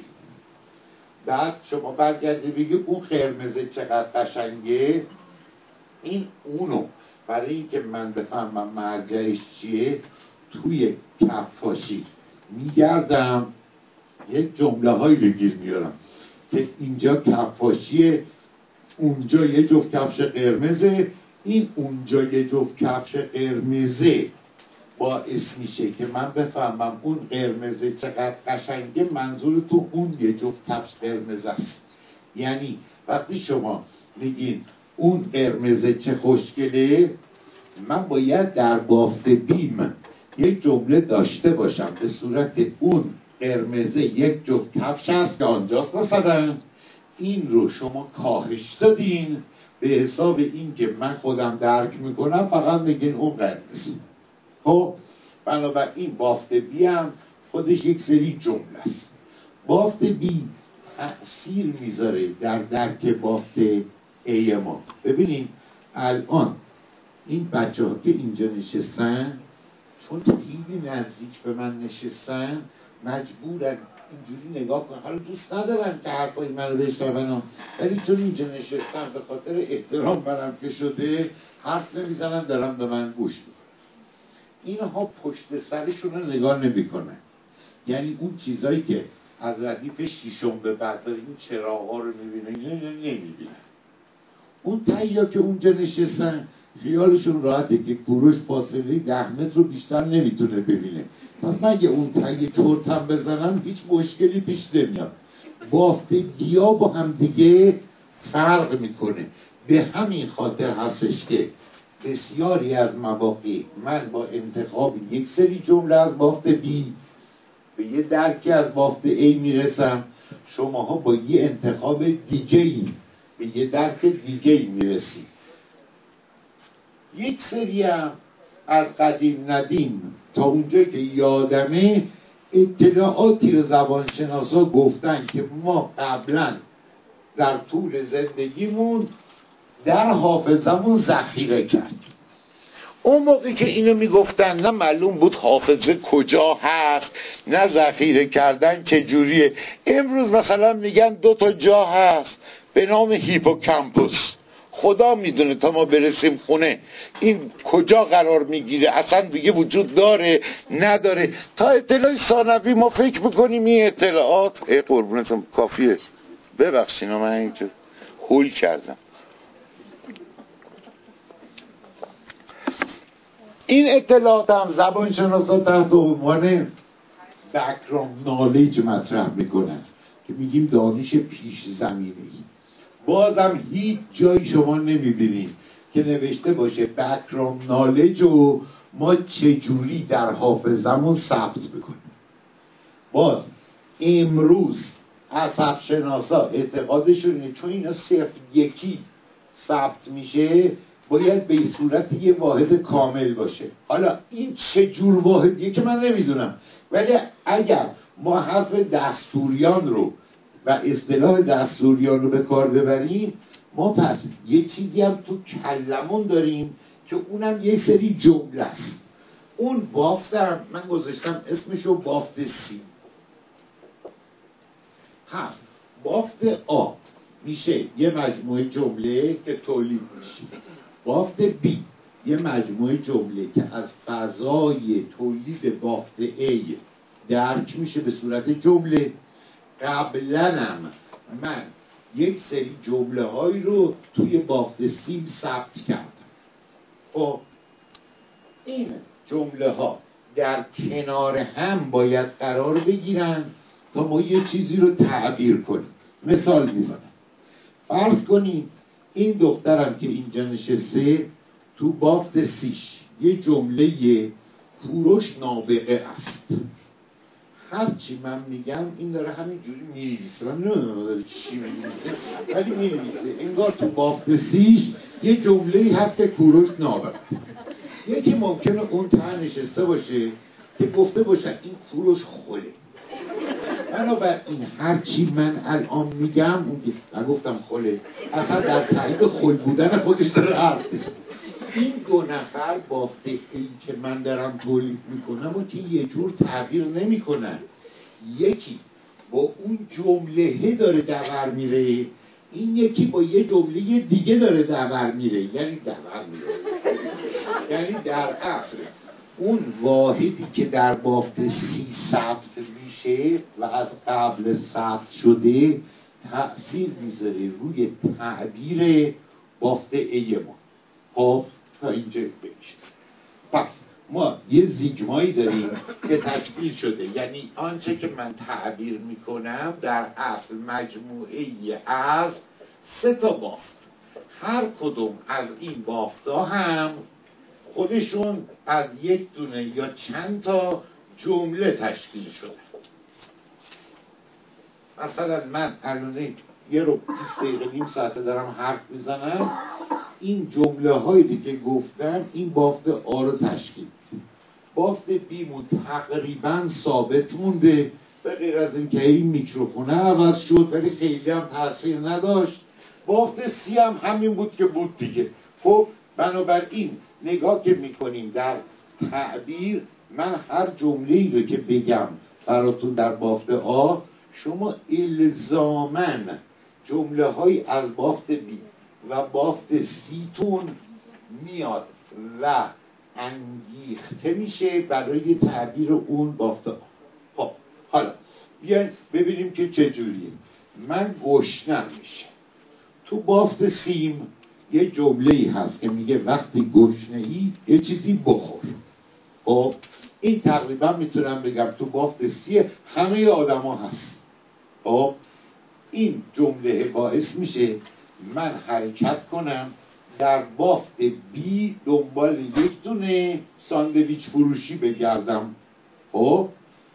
بعد شما برگردی بگی اون قرمزه چقدر قشنگه، این اونو برای اینکه من بفهمم مرجعش چیه توی کفاشی میگردم یک جمله هایی رو گیر میارم که اینجا کفاشیه، اونجا یه جفت کفش قرمزه، این اونجا یه جفت کفش قرمزه باعث میشه که من بفهمم اون قرمزه چقدر قشنگه، منظور تو اون یه جفت کفش قرمزه است. یعنی وقتی شما میگین اون قرمزه چه خوشگله، من باید در بافت بیم یک جمله داشته باشم به صورت اون قرمزه یک جفت کفش هست که آنجاست، مثلا این رو شما کاهش دادین به حساب این که من خودم درک میکنم، فقط میگین اون قرمزه. خب بنابراین بافت بی هم خودش یک سری جمله است. بافت بی تأثیر میذاره در درک بافت ای ما. ببینید الان این بچه ها که اینجا نشستن چون خیلی نزدیک به من نشستن مجبورن اینجوری نگاه کنن، حالا دوست ندارن که حرفای من رو بشنون، ولی چون اینجا نشستن به خاطر احترام برم که شده حرف نمیزنن، دارن به من گوش میکنن. اینها پشت سرشون رو نگاه نمیکنن، یعنی اون چیزایی که از ردیف شیشم به بعد داره این چراغا رو میبینن نمیبینن. اون تهیا که اونجا نشستن خیالشون راحته که کوروش فاصله 10 متر رو بیشتر نمیتونه ببینه، پس مگه اون تهی چرت هم بزنن هیچ مشکلی پیش نمیاد. بافت گیا با هم دیگه فرق میکنه. به همین خاطر هستش که بسیاری از مواقع من با انتخاب یک سری جمله از بافت بی به یه درکی از بافت ای میرسم، شماها با یه انتخاب دیگه‌ای به یه درک دیگه‌ای میرسید. یک سری هم از قدیم ندیم تا اونجا که یادمه اطلاعاتی رو زبانشناسا گفتن که ما قبلا در طول زندگیمون در حافظمون ذخیره کردیم. اون موقعی که اینو میگفتن نه معلوم بود حافظه کجا هست، نه ذخیره کردن چجوریه. امروز مثلا میگن 2 جا هست به نام هیپوکامپوس، خدا میدونه تا ما برسیم خونه این کجا قرار میگیره، اصلا دیگه وجود داره نداره. تا اطلاع ثانوی ما فکر میکنیم این اطلاعات قربونتون کافیه. ببخشید من اینجا هول کردم. این اطلاعات هم زبان شناسا تحت عنوان بک‌گراند نالج مطرح میکنن که میگیم دانش پیش زمینه‌ای. بازم هیچ جایی شما نمیبینید که نوشته باشه بک‌گراند نالج رو ما چجوری در حافظمون ثبت بکنیم. باز امروز عصب شناسا اعتقادشون اینه چون اینا صرف یکی ثبت میشه باید به صورت یه واحد کامل باشه. حالا این چه جور واحدیه که من نمیدونم، ولی اگر ما حرف دستوریان رو و اصطلاح دستوریان رو به کار ببریم، ما پس یه چیزی هم تو کلمون داریم که اونم یه سری جمله است. اون بافتم من گذاشتم اسمشو بافت سی هست. بافت آ میشه یه مجموعه جمله که تولید میشه. بافت بی یه مجموعه جمله که از فضای تولید بافت A درک میشه به صورت جمله. قبلنم من یک سری جمله هایی رو توی بافت سیم ثبت کردم. خب این جمله ها در کنار هم باید قرار بگیرن تا ما یه چیزی رو تعبیر کنیم. مثال میزنم. فرض کنیم این دخترم که اینجا نشسته تو بافت سیش یه جمله کوروش نابغه است. هرچی من میگم این داره همینجوری می‌نویسه، من نمیدونم داره چی می‌نویسه ولی می‌نویسه انگار تو بافت سیش یه جمله‌ای هست که کوروش نابغه است. یکی ممکنه اون ته نشسته باشه که گفته باشه این کوروش خله. بنابراین هرچی من الان میگم اون که گفتم خله اصلا در تایید خل بودن خودش داره حرف میزنه. این دو نفر بافت ای که من دارم تولید میکنم و که یه جور تغییر نمیکنن. یکی با اون جمله داره دور میره، این یکی با یه جمله دیگه داره دور میره. یعنی در اصل اون واحدی که در بافت سی ثبت میشه و از قبل ثبت شده تأثیر میذاره روی تعبیر بافت ای ما. خب تا اینجا بشه. پس ما یه زیگمایی داریم که تشکیل شده، یعنی آنچه که من تعبیر میکنم در اصل مجموعه از 3 تا بافت. هر کدوم از این بافت‌ها هم خودشون از یک دونه یا چند تا جمله تشکیل شده. مثلا من الان یه رو 20 دقیقه نیم ساعته دارم حرف میزنم، این جمله هایی که گفتم این بافت آ رو تشکیل میده. بافت بیمون تقریبا ثابت مونده به غیر از این که این میکروفونه عوض شد ولی خیلی هم تاثیر نداشت. بافت سی هم همین بود که بود دیگه. خب بنابراین نگاه که میکنیم در تعبیر، من هر جمله‌ای رو که بگم براتون در بافت آ، شما الزاماً جمله های از بافت بی و بافت سی تون میاد و انگیخته میشه برای تعبیر اون بافت آ. خب حالا بیاین ببینیم که چجوریه. من گشنم میشه. تو بافت سیم یه جمله‌ای هست که میگه وقتی گشنه‌ای یه چیزی بخور. خب این تقریبا میتونم بگم تو بافت سی همه آدما هست. خب این جمله باعث میشه من حرکت کنم در بافت بی دنبال یک دونه ساندویچ فروشی بگردم. خب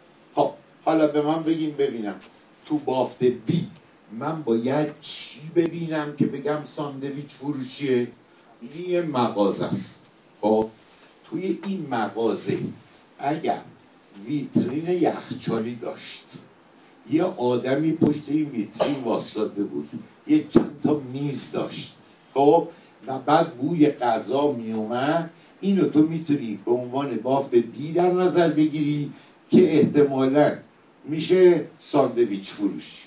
حالا به من بگیم ببینم تو بافت بی من باید چی ببینم که بگم ساندویچ فروشیه؟ یه مغازه است. خب توی این مغازه اگر ویترین یخچالی داشت، یه آدمی پشت این ویترین واسطه بود، یه چند تا میز داشت، خب و بعد بوی غذا می اومد، اینو تو میتونی به عنوان بافت بی در نظر بگیری که احتمالاً میشه ساندویچ فروش.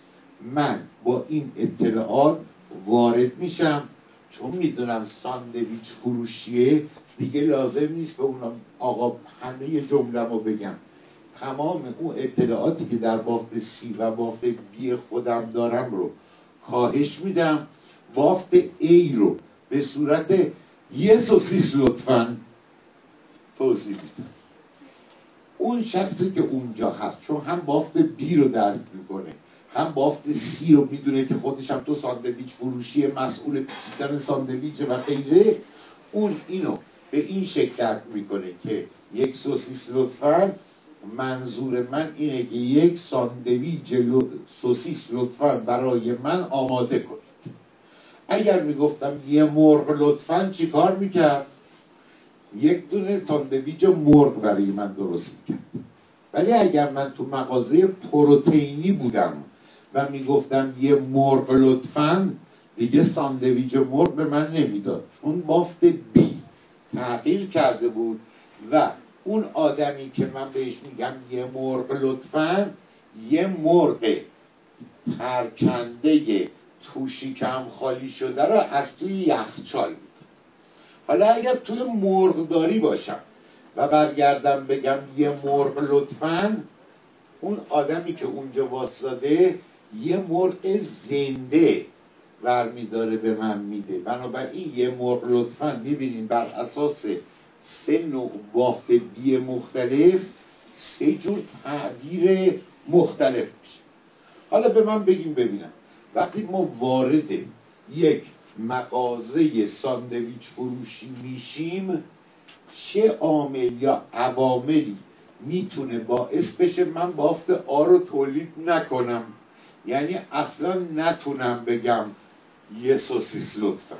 من با این اطلاعات وارد میشم، چون میدونم ساندویچ فروشیه دیگه لازم نیست به اونم آقا همه جمله‌مو بگم. تمام اون اطلاعاتی که در بافت سی و بافت بی خودم دارم رو کاهش میدم. بافت ای رو به صورت یه سوسیس لطفاً توضیح میدم. اون شخصی که اونجا هست چون هم بافت بی رو درک میکنه هم بافت سی رو میدونه که خودش هم تو ساندویچ فروشی مسئول پیچیدن ساندویچ و غیره، اون اینو به این شکل درک میکنه که یک سوسیس لطفاً، منظور من اینه که یک ساندویچ سوسیس لطفاً برای من آماده کنید. اگر میگفتم یه مرغ لطفاً چی کار میکرد؟ یک دونه ساندویچ مرغ برای من درست میکرد. ولی اگر من تو مغازه پروتئینی بودم و میگفتم یه مرغ لطفاً، دیگه ساندویچ مرغ به من نمیداد، چون بافت بی تغییر کرده بود و اون آدمی که من بهش میگم یه مرغ لطفاً، یه مرغ پرکنده توشی کم خالی شده را از توی یخچال میداد. حالا اگر توی مرغداری باشم و برگردم بگم یه مرغ لطفاً، اون آدمی که اونجا واسطاده یه مرغ زنده برمیداره به من میده. بنابراین یه مرغ لطفاً میبینین بر اساس سه نوع بافت بی مختلف سه جور تعبیر مختلف میشه. حالا به من بگیم ببینم وقتی ما وارد یک مغازه ساندویچ فروشی میشیم چه عامل یا عواملی میتونه باعث بشه من بافت آ رو تولید نکنم، یعنی اصلا نتونم بگم یه سوسیس لطفا.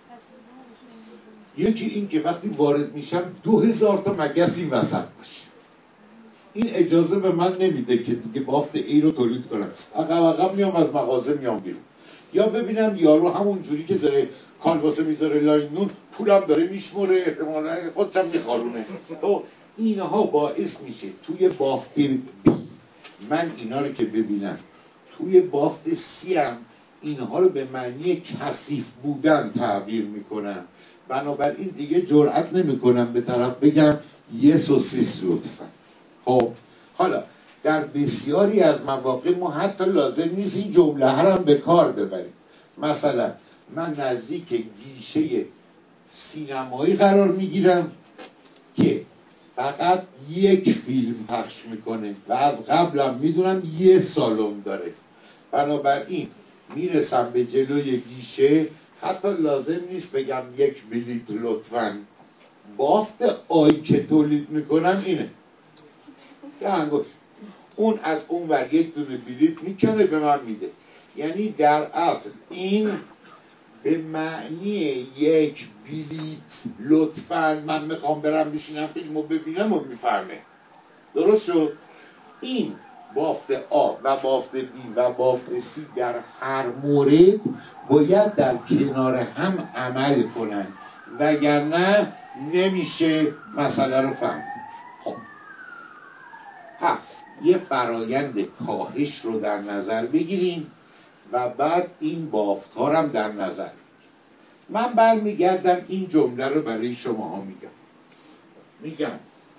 یکی این که وقتی وارد میشم 2000 تا مگس این وسط باشه، این اجازه به من نمیده که دیگه بافت ای رو تولید کنم، عقب میام از مغازه میام بیرون. یا ببینم یارو همون جوری که داره کالباسه میذاره لای نون پولم داره میشموره، احتمالاً خودشم میخارونه. تو اینها باعث میشه توی بافت بی من اینا رو که ببینم، توی بافت سی هم اینها رو به معنی کثیف بودن تعبیر میکنم. بنابراین دیگه جرئت نمیکنم به طرف بگم یه سوسیس لطفا. خب حالا در بسیاری از مواقع ما حتی لازم نیست این جمله ها هم به کار ببریم. مثلا من نزدیک گیشه سینمایی قرار میگیرم که فقط یک فیلم پخش میکنه و از قبلم میدونم یه سالن داره. بنابراین میرسم به جلوی گیشه، حتی لازم نیست بگم یک بلیت لطفاً، بافت آی که تولید میکنم اینه که انگوش اون از اون ور یک دونه بلیت میکنه به من میده. یعنی در اصل این به معنی یک بلیت لطفاً من میخوام برم بشینم فیلمو ببینم و میفهمه. درست شد؟ این بافت آ و بافت بی و بافت سی در هر مورد باید در کنار هم عمل کنن وگرنه نمیشه مسئله رو فهمید. خب پس یه فرایند کاهش رو در نظر بگیریم و بعد این بافت ها هم در نظر بگیریم. من برمیگردم این جمله رو برای شما ها میگم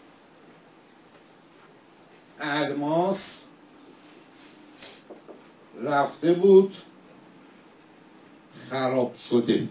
الماس رفته بود خراب شده.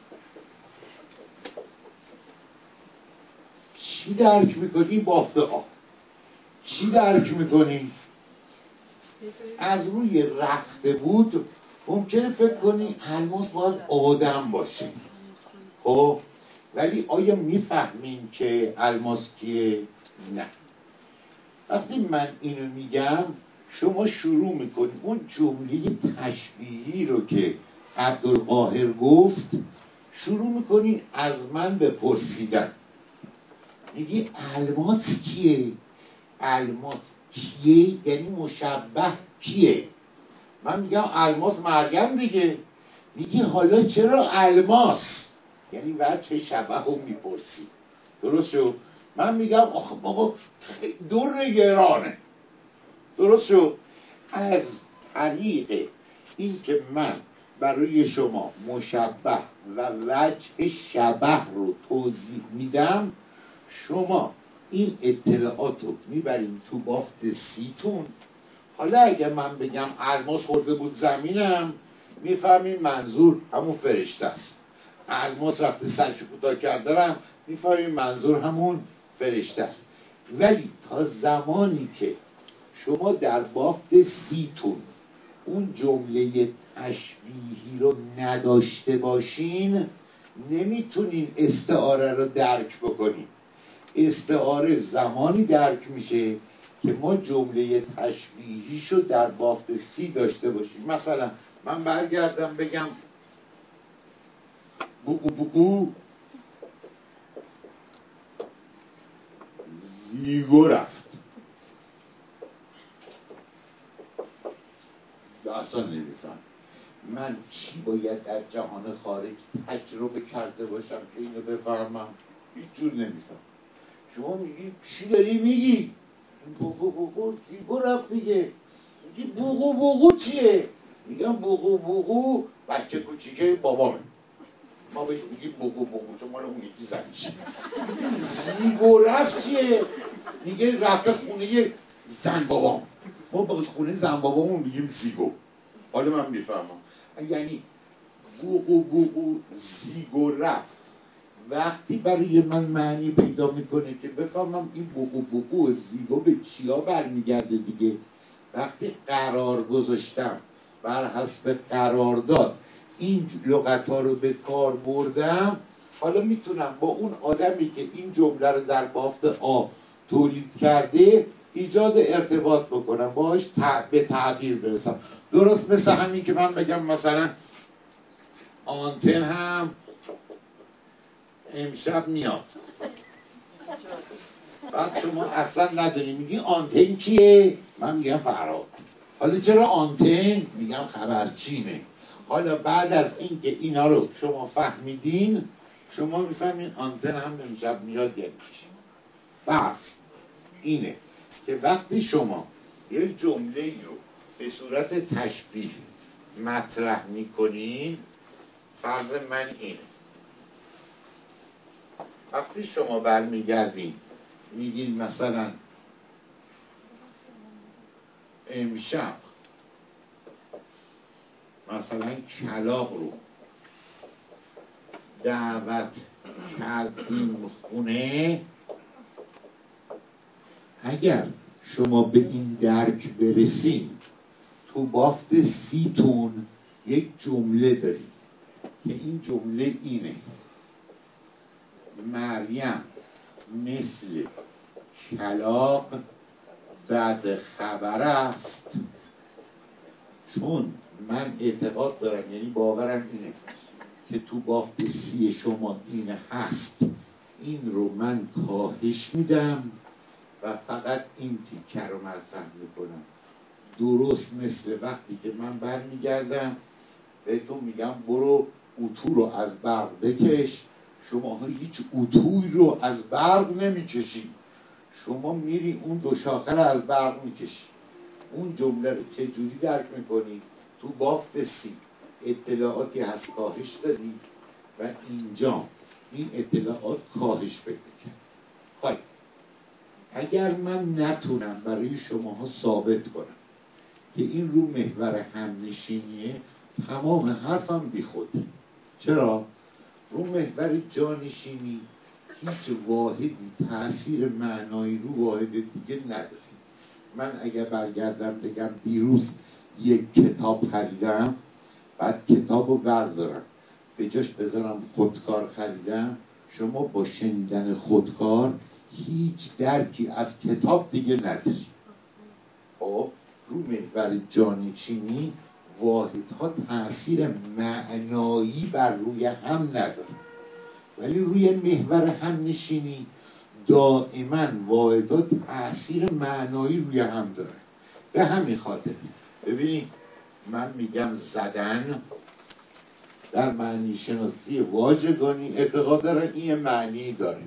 چی درک میکنی بافت آ؟ چی درک میکنی؟ از روی رفته بود ممکنه فکر کنی الماس باید آدم باشه. خب ولی آیا میفهمیم که الماس کیه؟ نه. وقتی من اینو میگم شما شروع میکنید اون جمله تشبیهی رو که عبدالقاهر گفت شروع میکنید از من بپرسیدن. میگی الماس کیه؟ الماس کیه یعنی مشبه کیه؟ من میگم الماس مریم دیگه. میگی حالا چرا الماس؟ یعنی وجه شبه رو میپرسی. درست شد؟ من میگم آخه بابا در گرانه. درست شد؟ از طریق این که من برای شما مشبه و وجه شبه رو توضیح میدم، شما این اطلاعات رو میبریم تو بافت سیتون. حالا اگه من بگم الماس خورده بود زمینم، میفهمیم منظور همون فرشته است. الماس رفته سرش کوتاه کردنم، میفهمیم منظور همون فرشته است. ولی تا زمانی که شما در بافت سیتون اون جمله تشبیهی رو نداشته باشین نمیتونین استعاره رو درک بکنین. استعاره زمانی درک میشه که ما جمله تشبیهیشو در بافت سی داشته باشیم. مثلا من برگردم بگم بوگو بوگو زیگو رفت، اصلا نمیفهم من چی باید در جهان خارج تجربه کرده باشم که اینو بفهمم. هیچ جور نمیفهم. شما میگی چی داری میگی؟ بوگو بوگو زیگو رفت دیگه. میگی بوگو بوگو چیه؟ میگم بوگو بوگو بچه کوچیکه بابامه، ما بهش میگیم بوگو بوگو چون مال اون یکی زنش. زیگو رفت چیه؟ میگه رفته خونه زن بابام، ما به خونه زن بابامون میگیم زیگو. حالا من میفهمم یعنی بوگو بوگو زیگو رفت وقتی برای من معنی پیدا میکنه که بفهمم این بوگو بوگو و زیگو به چیا برمیگرده دیگه. وقتی قرار گذاشتم بر حسب قرارداد این لغت ها رو به کار بردم، حالا میتونم با اون آدمی که این جمله رو در بافت آ تولید کرده ایجاد ارتباط بکنم باهاش به تعبیر برسم. درست مثل همین که من بگم مثلا آنتن هم امشب میاد، بعد شما اصلا نداری میگی آنتن کیه؟ من میگم فراد. حالا چرا آنتن؟ میگم خبرچینه. حالا بعد از این که اینا رو شما فهمیدین شما میفهمین آنتن هم امشب میاد یعنی چی. بس اینه که وقتی شما یه جمله رو به صورت تشبیه مطرح میکنین، فرض من اینه وقتی شما برمیگردین میگین مثلا امشب مثلا کلاغ رو دعوت کردیم خونه، اگر شما به این درک برسین تو بافت سیتون یک جمله داریم که این جمله اینه: مریم مثل کلاغ بعد خبر است. چون من اعتقاد دارم یعنی باورم اینه که تو بافت سی شما این هست، این رو من کاهش میدم و فقط این تیکه رو مطرح میکنم. درست مثل وقتی که من برمیگردم بهتون میگم برو اتو رو از برق بکش، شما هیچ اتوی رو از برق نمیکشید، شما میری اون دو شاخه رو از برق میکشی. اون جمله رو چه جوری درک میکنی؟ تو بافت سی اطلاعاتی هست کاهش دادی و اینجا این اطلاعات کاهش پیدا کرد. خواهی اگر من نتونم برای شماها ثابت کنم که این رو محور همنشینیه، تمام حرفم بی خود. چرا؟ رو محور جانشینی هیچ واحدی تأثیر معنایی رو واحد دیگه نداره. من اگر برگردم بگم دیروز یک کتاب خریدم، بعد کتاب رو بردارم به جاش بذارم خودکار خریدم، شما با شنیدن خودکار هیچ درکی از کتاب دیگه نداری. خب رو محور جانشینی واحدها تأثیر معنایی بر روی هم نداره، ولی روی محور هم نشینی دائما واحدها تأثیر معنایی روی هم داره. به همین خاطر ببینید من میگم زدن در معنی شناسی واژگانی اعتقاد داره این معنی داره،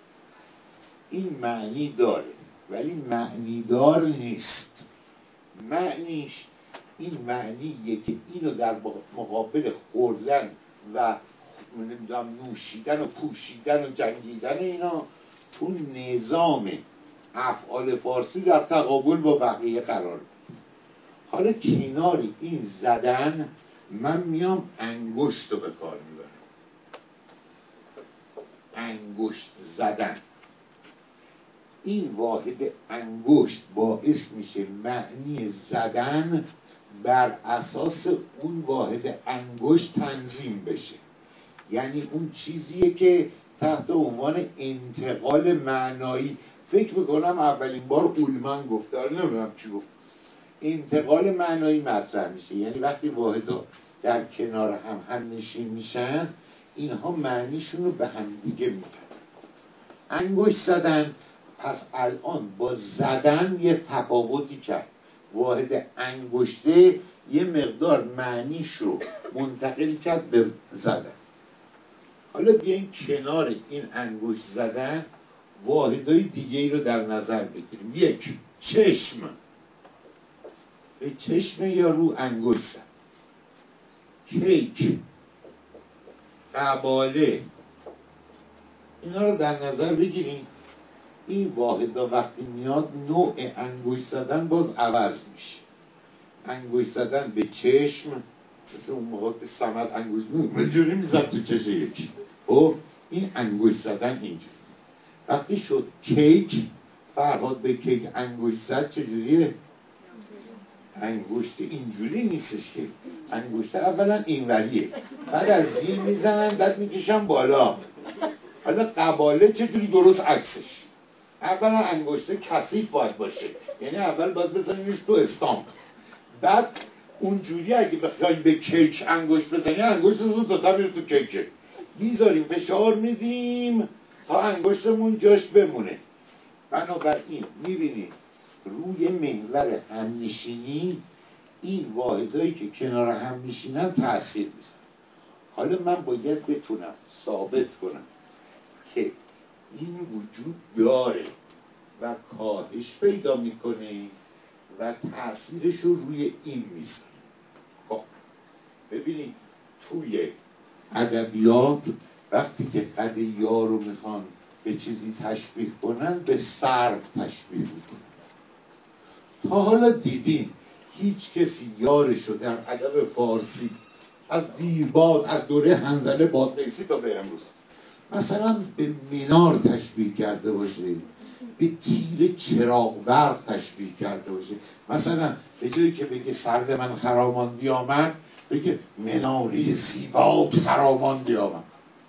این معنی داره ولی معنی دار نیست. معنیش این معنیه که اینو در مقابل خوردن و نمیدونم نوشیدن و پوشیدن و جنگیدن اینا تو نظام افعال فارسی در تقابل با بقیه قرار بده. حالا کنار این زدن من میام انگشت رو به کار میبرم. انگشت زدن این واحد انگشت باعث میشه معنی زدن بر اساس اون واحد انگشت تنظیم بشه. یعنی اون چیزیه که تحت عنوان انتقال معنایی، فکر میکنم اولین بار اولمن گفت، نمیدونم چی گفت، انتقال معنایی مطرح میشه. یعنی وقتی واحدها در کنار هم نشین میشن، اینها معنیشون رو به هم دیگه میدن. انگشت زدن، پس الان با زدن یه تفاوتی کرد. واحد انگشته یه مقدار معنیش رو منتقل کرد به زدن. حالا بیاین کنار این انگشت زدن واحدهای دیگه ای رو در نظر بگیریم. یک، چشم. به چشم یا رو انگشت زد. کیک، قباله، اینا رو در نظر بگیریم. این واحدا وقتی میاد نوع انگشت زدن باز عوض میشه. انگشت زدن به چشم، مثل اون موقع که صمد انگشت اینجوری میزد تو چش یکی، خب این انگشت زدن اینجوری. وقتی شد کیک، فرهاد به کیک انگشت زد، چجوریه؟ انگشت اینجوری نیستش که، انگشت اولا اینوریه، بعد از زیر میزنن بعد میکشن بالا. حالا قباله چجوری؟ درست عکسش. اولا انگشت کثیف باید باشه، یعنی اول باید بزنیمش تو استامپ، بعد اونجوری اگه بخوایم به کیک انگشت بزنی، انگشت رو تا میره تو کیکه، میذاریم فشار میدیم تا انگشتمون جاش بمونه. بنابراین میبینید روی محور همنشینی این واحدایی که کنار هم میشینن تأثیر میزنن. حالا من باید بتونم ثابت کنم که این وجود داره و کاهش پیدا میکنه و تأثیرش رو روی این میذاره. خب ببینید توی ادبیات وقتی که قد یا رو میخوان به چیزی تشبیه کنن به سرو تشبیه میکنن. تا حالا دیدین هیچ کسی یارشو در ادب فارسی از دیرباد، از دوره حنظله بادغیسی تا به امروز مثلا به منار تشبیه کرده باشه، به تیر چراغ برق تشبیه کرده باشه؟ مثلا به جایی که بگه سرو من خرامان بیامد، بگه مناری زیبا خرامان بیامد.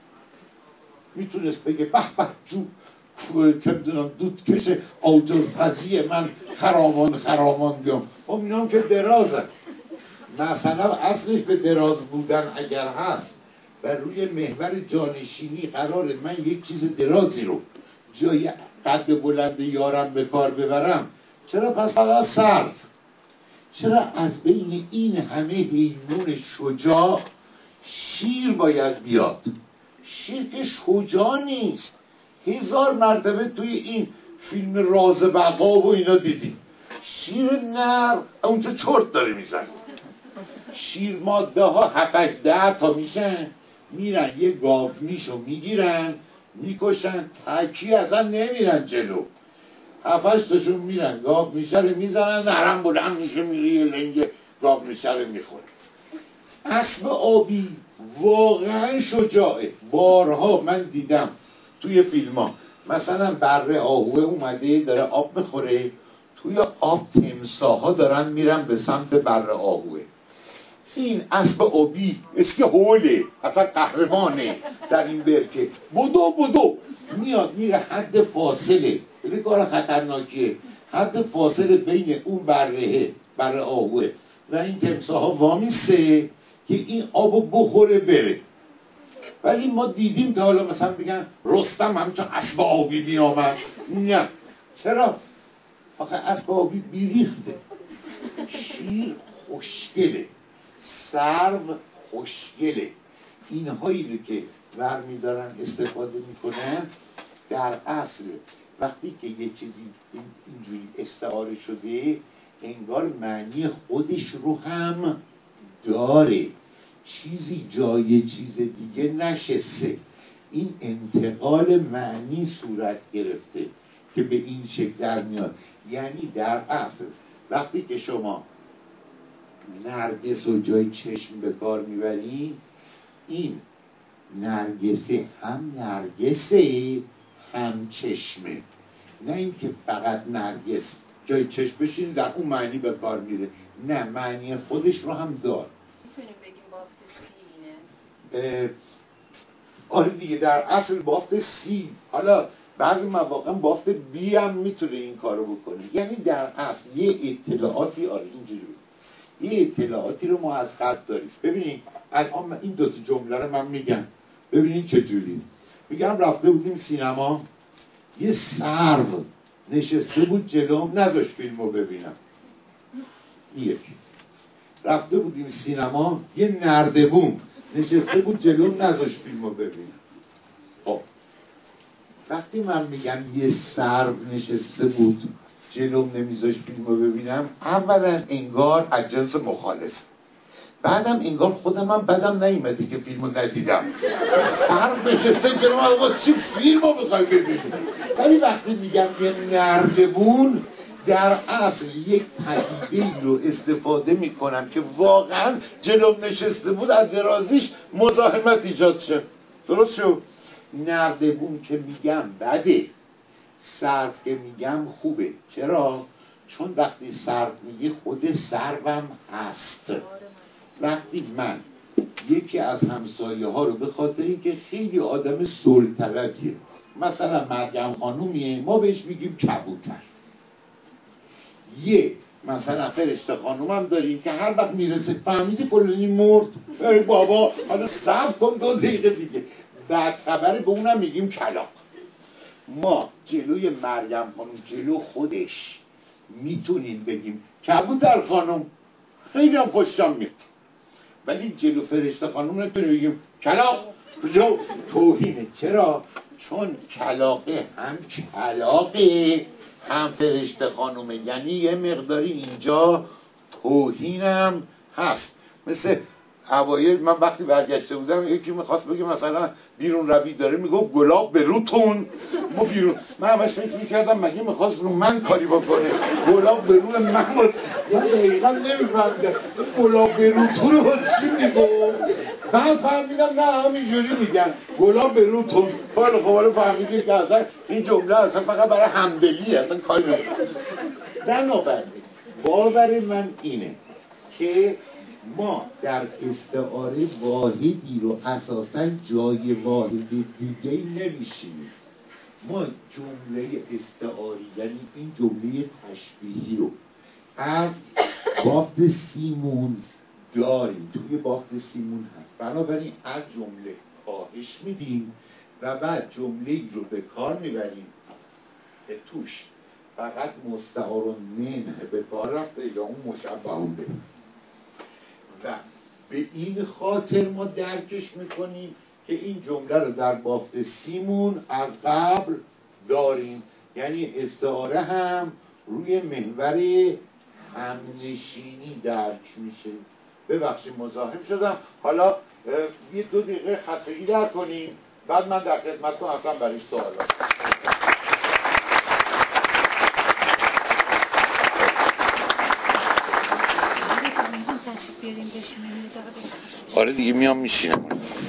میتونست بگه به به جو که بدونم دود کش آجرپزی من خرامان بیام. خب اینا هم که درازه، مثلا اصلش به دراز بودن اگر هست و روی محور جانشینی قراره من یک چیز درازی رو جای قد بلند یارم به کار ببرم، چرا پس فقط سرو؟ چرا از بین این همه حیوان شجاع شیر باید بیاد؟ شیر که شجاع نیست. 1000 مرتبه توی این فیلم راز بقا و اینا دیدیم شیر نر اونجا چرت داره میزن. شیر ماده ها 7-10 تا میشن، میرن یه گاو میشو میگیرن میکشن، تکی اصلا نمیرن جلو، 7-8 تاشون میرن گاو میشه رو میزنن، نرم بلند میشه میره یه لنگ گاو میشه رو میخوره. اسب آبی واقعا شجاعه. بارها من دیدم توی فیلم ها مثلا بره آهوه اومده داره آب میخوره، توی آب تمساها دارن میرن به سمت بره آهوه. این اسب آبی اسم هوله، اصلا قهرمانه در این برکه، بدو میاد میره حد فاصله، خیلی کار خطرناکیه، حد فاصله بین اون بره آهوه و این تمساها وامیسته که این آبو بخوره بره. ولی ما دیدیم تا حالا مثلا بگن رستم همچون اسب آبی بیامد، نه. چرا؟ آخه اسب آبی بیریخته. شیر خوشگله، سرو خوشگله، اینهایی رو که برمیدارن استفاده میکنن در اصل وقتی که یه چیزی اینجوری استعاره شده انگار معنی خودش رو هم داره، چیزی جای چیز دیگه نشسته، این انتقال معنی صورت گرفته که به این شکل در میاد. یعنی در اصل وقتی که شما نرگس رو جای چشم به کار میبری، این نرگسه هم نرگسه هم چشمه، نه اینکه فقط نرگس جای چشم بشین در اون معنی به کار میره، نه معنی خودش رو هم دار. میتونیم بگیم بافت سی اینه؟ آره دیگه، در اصل بافت سی، حالا بعضی مواقع بافت بی هم میتونه این کارو بکنه. یعنی در اصل یه اطلاعاتی، آره اینجوری یه اطلاعاتی رو ما از خط داریم. ببینید الان این دو تا جمله رو من میگم، ببینید چجوری میگم. رفته بودیم سینما، یه سرو نشسته بود جلوم نذاشت فیلمو ببینم. یک. رفته بودیم سینما، یه نردبون نشسته بود جلوم نذاشت فیلمو ببینم. خب وقتی من میگم یه سرو نشسته بود جلوم نمیذاشت فیلمو ببینم، اولا انگار از جنس مخالف، بعدم انگار خودم هم بدم نیومده که فیلمو ندیدم. سرو نشسته جلوم، آقا چی فیلمو میخوای ببینی؟ ولی وقتی میگم یه نردبون، در اصل یک پدیده‌ای رو استفاده میکنم که واقعا جلوم نشسته بود، از درازیش مزاحمت ایجاد شه. درست شد؟ نردبون که میگم بده، سرو که میگم خوبه. چرا؟ چون وقتی سرو میگه خود سروم هست. وقتی من یکی از همسایه ها رو به خاطر اینکه خیلی آدم صلح طلبیه، مثلا مریم خانومیه، ما بهش میگیم کبوتر. یه مثلا فرشته خانوم هم داریم که هر وقت میرسه فهمیدی فلانی مرد، ای بابا حالا صبر کن 2 دقیقه دیگه، بعد خبر به اونم میگیم کلاغ. ما جلوی مریم خانوم، جلو خودش میتونیم بگیم کبوتر خانوم، خیلی هم خوشم میاد، ولی جلو فرشته خانوم نمیتونیم بگیم کلاغ، جو توهینه. چرا؟ چون کلاغه هم کلاغه هم فرشته خانومه، یعنی یه مقداری اینجا توهینم هست. مثل اوایل من وقتی برگشته بودم، یکی میخواست بگه مثلا بیرون روی داره، میگه گلاب به روتون، ما بیرون، من همش فکر میکردم مگه میخواست رو من کاری بکنه، گلاب به رو من بود. من دقیقا نمیفهمیدم گلاب به روتون رو چی میگو. بعد فهمیدم نه همینجوری میگن گلاب به روتون. خیلی خوب، حالا فهمیدیم که اصلا این جمله اصلا فقط برای همدلیه، اصلا کاری نمیکنه. بنابراین باور من اینه که ما در استعاره واحدی رو اساساً جای واحد دیگه نمیشیم. ما جمله استعاری، یعنی این جمله تشبیهی رو از بافت سیمون داریم، توی بافت سیمون هست. بنابراین از جمله کاهش میدیم و بعد جمله رو به کار میبریم که توش فقط مستعار منه به کار رفته یا اون مشبه به. و به این خاطر ما درکش میکنیم که این جمله رو در بافت سیمون از قبل داریم، یعنی استعاره هم روی محور همنشینی درک میشه. ببخشید مزاحم شدم. حالا یه 2 دقیقه خستگی در کنیم، بعد من در خدمتتون هستم برای سوالات. آره دیگه میام میشینم.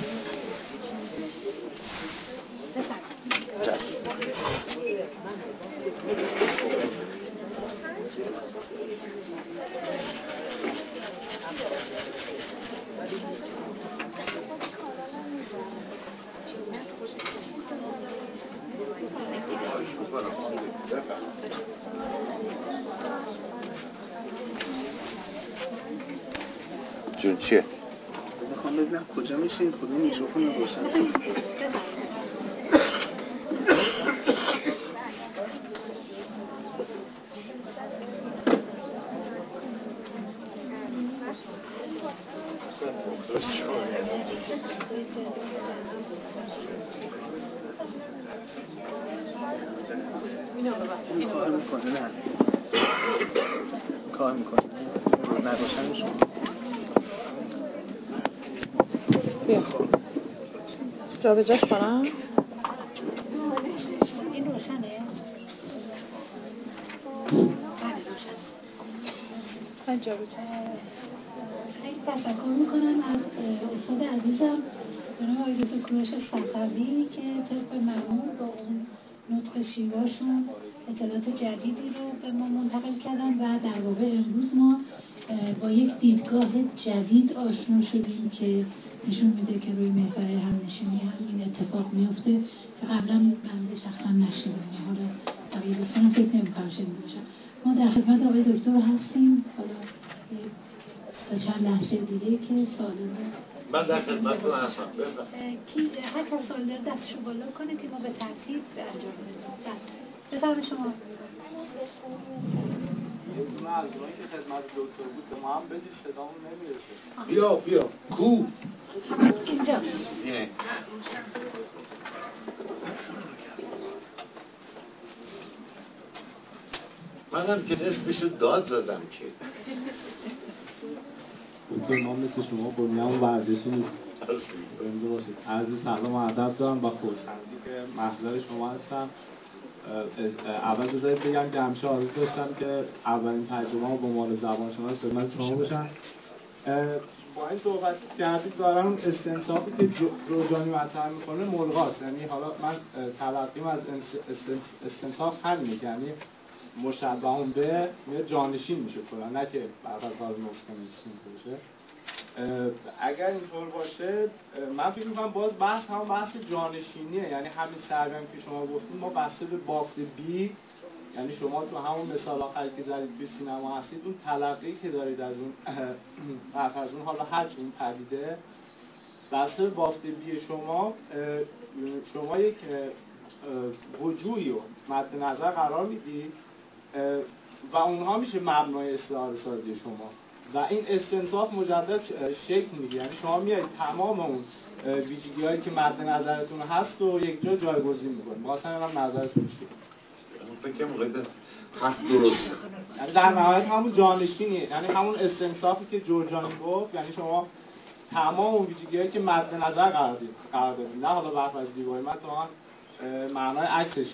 جون چیه؟ میخوام ببینم کجا میشین، کدوم میکروفون رو روشن کنم. این کار میکنه، نه کار میکنه نروشنشون. بیا جا به جاش کنم. این روشنه؟ من جا به جا. خیلی تشکر میکنم از استاد عزیزم جناب آقای دکتر کوروش صفوی که طبق معمول با اون نطق شیواشون اطلاعات جدیدی رو به ما منتقل کردن و در واقع امروز ما با یک دیدگاه جدید آشنا شدیم که نشون میده که روی محور همنشینی هم این اتفاق میفته که قبلا بنده شخصا نشنیدم، حالا بقیه دوستانم فکر نمی‌کنم شنیده باشن. ما در خدمت آقای دکتر هستیم، حالا تا چند لحظه دیگه که سوال رو من در خدمتتون هستم. کی هر کس سوال داره دستشو بالا کنه که ما به ترتیب انجام بدیم. بفرمایید شما. یه دونه از اونایی که خدمت دکتر بود به ما هم بدید، صدامون نمیرسه. بیا کو اینجا منم که نصفشو داد زدم که دکتر ما مثل شما بنیان ورزشی نیست. بنده باشید. عرض سلام و ادب دارم با خوشحالی که محضر شما هستم. اول بذارید بگم که همیشه آرزو داشتم که اولین تجربه‌ام با عنوان زبانشناس خدمت شما باشم. با این صحبت کردید دارم استنساخی که روجانی مطرح میکنه ملغاست. یعنی حالا من تلقیم از استنساخ همینه که یعنی مشبهون به جانشین میشه کلا، نه که برای کار نوستانیسیم باشه. اگر اینطور باشه من فکر میکنم باز بحث هم بحث جانشینیه، یعنی همین سرگرمی که شما گفتید ما بحث به بافت بی، یعنی شما تو همون مثال آخری که زدید به سینما هستید، اون تلقی که دارید از اون از اون حالا هر چون پدیده بحث به بافت بی شما یک وجوهی رو مد نظر قرار میدید و اونها میشه مبنای استعاره سازی شما و این استنساخ مجدد شکل میگیره. یعنی شما میایید تمام اون ویژگی‌هایی که مد نظرتون هست و یک جا جایگزین میکنید. واسه هم نظرتون چیه؟ فکر کنم حرف درسته. یعنی در نهایت همون جانشینیه، یعنی همون استنساخی که جورجانی گفت، یعنی شما تمام اون ویژگی‌هایی که مد نظر قرار دادید، نه حالا بحث از زیبایی، من تو معنای عکسش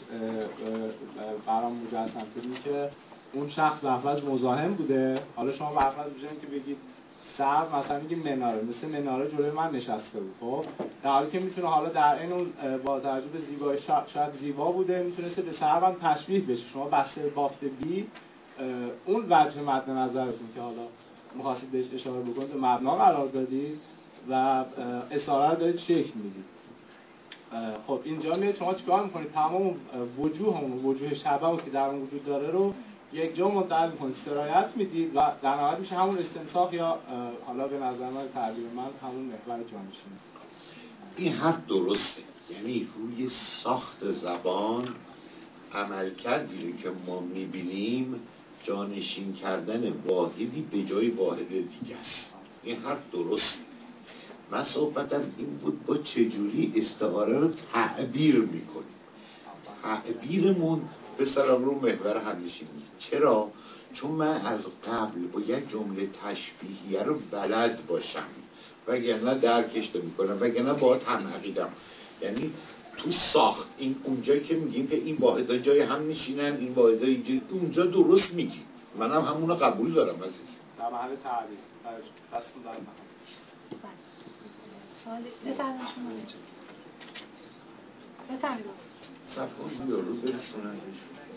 برام مجسم کنید که اون شخص لفظ مزاحم بوده، حالا شما لفظ می‌شین که بگید سر مثلا میگیم مناره، مثل مناره جلوی من نشسته بود، خب در حالی که میتونه حالا در این اون با توجه به زیبایی شاید زیبا بوده، میتونسته به سر هم تشبیه بشه. شما بسته بافت بی اون وجه مد نظرتون که حالا می‌خواستید بهش اشاره بکنید به مبنا قرار دادید و اساره رو دارید شکل میدید. خب اینجا میاد شما چیکار میکنید؟ تمام وجوه شبه‌ای که در اون وجود داره رو یک جا منتقل میکنید، سرایت میدید و در نهایت میشه همون استنساخ یا حالا به نظر من تعبیر من همون محور جانشینی. این حرف درسته، یعنی روی ساخت زبان عملکردی رو که ما میبینیم جانشین کردن واحدی به جای واحد دیگه است. این حرف درسته. من صحبتم این بود با چجوری استعاره رو تعبیر میکنیم. تعبیرمون به سلام رو محور همنشینی. چرا؟ چون من از قبل باید جمله تشبیهیه رو بلد باشم وگرنه درکش نمی‌کنم، وگرنه باهات هم عقیدم. یعنی تو ساخت این اونجایی که میگیم که این واحدها جای هم نشینن، این واحدها اونجا درست میگیم، منم همونو قبول دارم عزیز. در محل تعبیر دستون دارم. بفرمایید شما. بفرمایید. صفحه یارو برسوننش.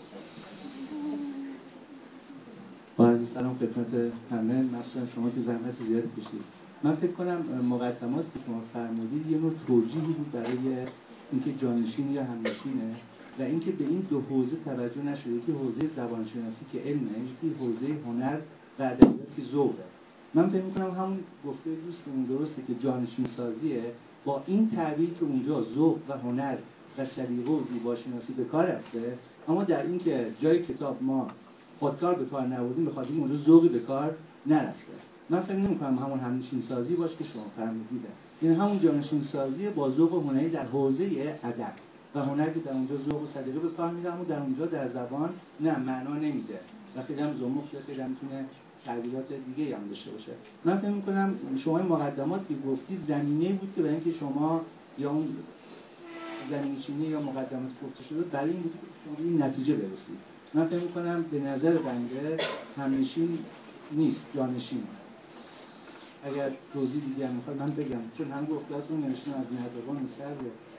با عرض سلام خدمت همه، مثلا شما که زحمت زیاد کشید. من فکر کنم مقدمات که شما فرمودید یه نوع توجیهی بود برای اینکه جانشین یا همنشینه و اینکه به این دو حوزه توجه نشده، یکی حوزه زبانشناسی که علمه، یکی حوزه هنر و ادبیات که ذوقه. من فکر می‌کنم همون گفته دوستمون درسته که جانشین سازیه با این تعبیر که اونجا ذوق و هنر و سلیقه و زیباشناسی به کار رفته، اما در این که جای کتاب ما خودکار به کار نبردیم بخاطر این اونجا ذوقی به کار نرفته. من فکر نمی‌کنم همون همنشین سازی باشه که شما فرمودید، یعنی همون جانشین سازی با ذوق و هنری در حوزه ادب و هنر که در اونجا ذوق و سلیقه به کار می‌بره، اما در اونجا در زبان نه معنا نمیده و خیلی هم زمخته، خیلی هم میتونه تعبیرات دیگه هم داشته باشه. من فکر می‌کنم شما این مقدمات که گفتید زمینه‌ای بود که برای اینکه شما یا اون زمینه‌چینی یا مقدمات گفته شده برای این بود که شما این نتیجه برسید. من فکر می‌کنم به نظر بنده همنشین نیست، جانشین. اگر توضیح دیگه هم می‌خواد من بگم، چون هم گفته‌تون نوشتن از مهربان سر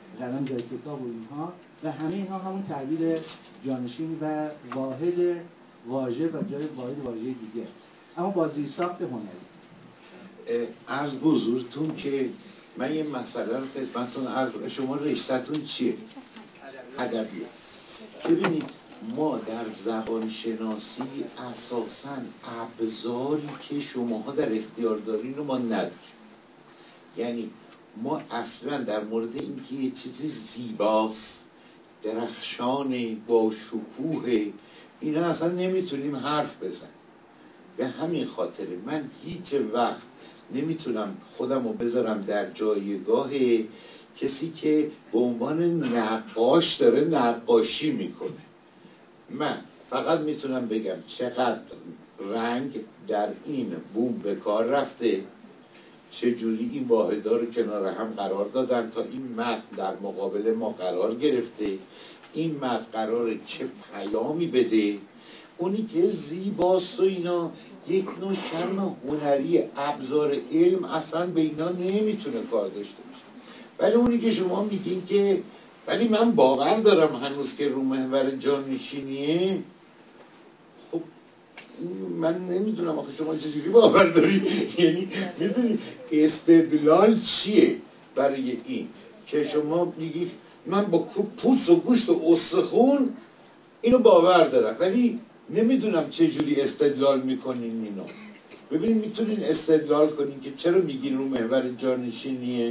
قلم جای کتاب و اینها و همه اینها همون تعبیر جانشین و واحد واژه و جای واژه دیگه. اما با زیرساخت هنری عرض به حضورتون که من یه مسئله رو خدمتتون عرض کنم. شما رشته‌تون چیه؟ ادبیات. ببینید ما در زبان شناسی اساساً ابزاری که شماها در اختیار دارین رو ما نداریم. یعنی ما اصلا در مورد اینکه یه چیزی زیباست، درخشان، با شکوه، اینا اصلا نمیتونیم حرف بزنیم. به همین خاطر من هیچ وقت نمیتونم خودم رو بذارم در جایگاه کسی که به عنوان نقاش داره نقاشی میکنه. من فقط میتونم بگم چقدر رنگ در این بوم به کار رفته، چجوری این واحدها رو کنار هم قرار دادن تا این متن در مقابل ما قرار گرفته، این متن قراره چه پیامی بده. اونی که زیباست و اینا یک نوع شرم هنری، ابزار علم اصلا به اینا نمیتونه کار داشته باشه. ولی اونی که شما میگین که ولی من باور دارم هنوز که رو محور جانشینیه، خب من نمیدونم آخه شما چجوری باور داری؟ یعنی میدونی استدلال چیه برای این که شما میگی من با پوست و گوشت و استخون اینو باور دارم ولی نمیدونم چجوری استدلال میکنین اینو. ببینید میتونین استدلال کنین که چرا میگین رو محور جانشینیه؟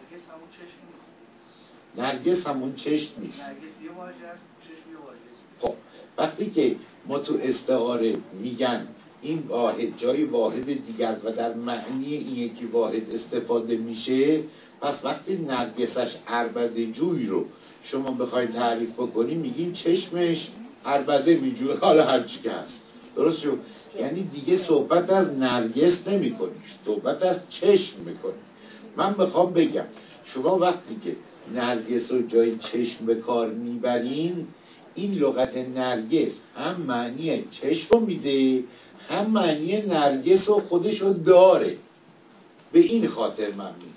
نرگس همون چشم نیست. خب وقتی که ما تو استعاره میگن این واحد جای واحد دیگر و در معنی این یکی واحد استفاده میشه، پس وقتی نرگسش عربده جوی رو شما بخواید تعریف بکنی میگین چشمش عربده میجوه، حالا هرچی که هست. درست شد؟ یعنی دیگه صحبت از نرگس نمی کنی، صحبت از چشم میکنی. من بخوام بگم شما وقتی که نرگس رو جای چشم به کار میبرین، این لغت نرگس هم معنی چشم رو میده هم معنی نرگس رو خودش رو داره. به این خاطر من میگم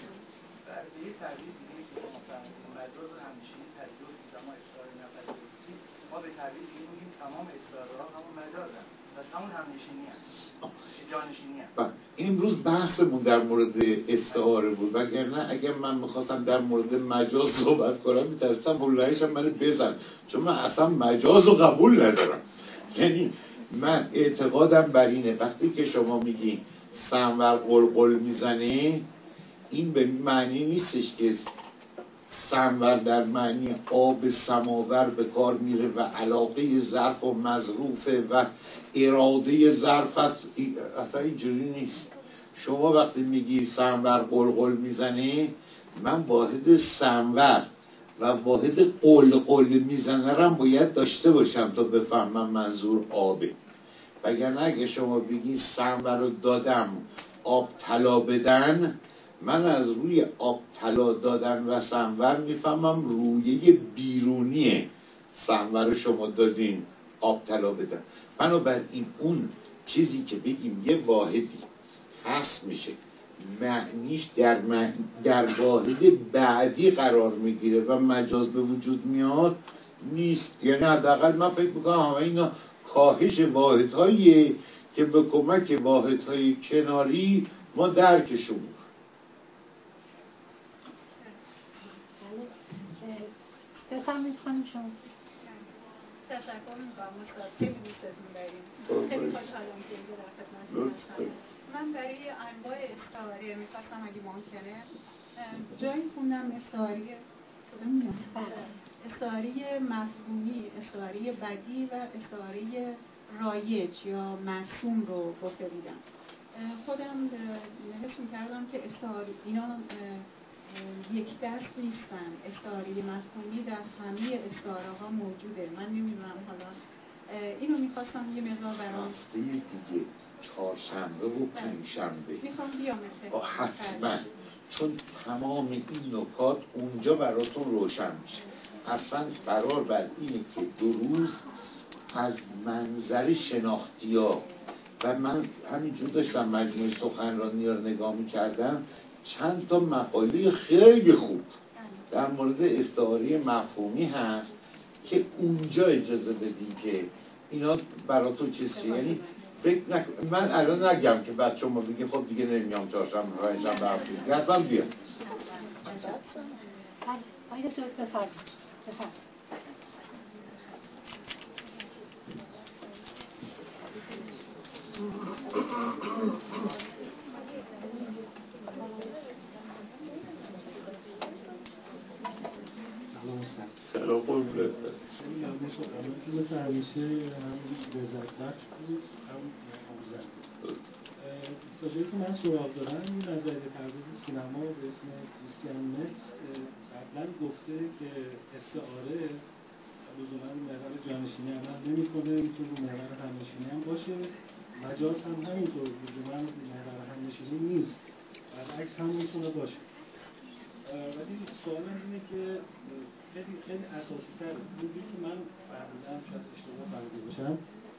ما به تعبیر میگیم تمام استعاره‌ها همون مجازن، پس همون همنشینی هست، جانشینی هست. امروز بحثمون در مورد استعاره بود، وگرنه اگر من میخواستم در مورد مجاز صحبت کنم میترسم بلایشم منو بزن، چون من اصلا مجاز رو قبول ندارم. یعنی من اعتقادم بر اینه وقتی که شما میگی سنور قلقل میزنه، این به معنی نیستش که سنور در معنی آب سماور به کار میره و علاقه ظرف و مظروفه و اراده ظرف است، اصلا اینجوری نیست. شما وقتی میگی سنور قلقل میزنه، من واحد سنور و واحد قلقل میزنه رم باید داشته باشم تا بفهمم منظور آبه. وگرنه اگه شما بگی سنور رو دادم آب طلا بدن، من از روی آب طلا دادن و سنور میفهمم رویه بیرونی سنور شما دادین آب طلا بدن. بنابراین اون چیزی که بگیم یه واحدی هست میشه معنیش در واحد بعدی قرار میگیره و مجاز به وجود میاد نیست. یعنی حداقل من فکر میکنم همه اینا کاهش واحدهاییه که به کمک واحدهای کناری ما درکشون. بفرمایید خانم شما. تشکر میکنم استاد، خیلی دوستتون داریم. خیلی خوشحالم که اینجا در خدمتتون هستم. من برای انواع استعاره میخواستم اگه ممکنه جایی خوندم استعاره مفهومی، استعاره بدی و استعاره رایج یا مرسوم رو گفته بودم. خودم حس میکردم که اینا یک دست نیستن. استعاره مفهومی در همه استعاره ها موجوده. من نمیدونم، حالا اینو میخواستم یه مقدار برام هفته دیگه چهارشنبه و پنجشنبه میخوام بیام حتما، چون تمام این نکات اونجا براتون روشن میشه. اصلا قرار بر اینه که دو روز از منظر شناختی ها و من همینجور داشتم مجموعه سخنرانی رو نگاه میکردم، چند تا مقاله خیلی خوب در مورد استعاره مفهومی هست که اونجا اجازه بدیم که اینا برا تو چیزی، یعنی فکر من الان نگم که بعد شما بگید خب دیگه نمیام چهارشنبه پنجشنبه هفته حتما بیام. سلام قربونت. مثل همیشه هم لذت بخش بود هم آموزنده بود. تا جایی که من سراغ دارم این نظریه پرداز سینما به اسم کریستیان متز قبلا گفته که استعاره لزوما محور جانشینی عمل نمی‌کنه، میتونه محور همنشینی هم باشه. مجاز هم همینطور لزوما محور همنشینی نیست، برعکس هم میتونه باشه. ولی سوالم اینه که خیلی اساسی تر بودی که من فهمیدم، شاید اشتباه فهمیده باشم،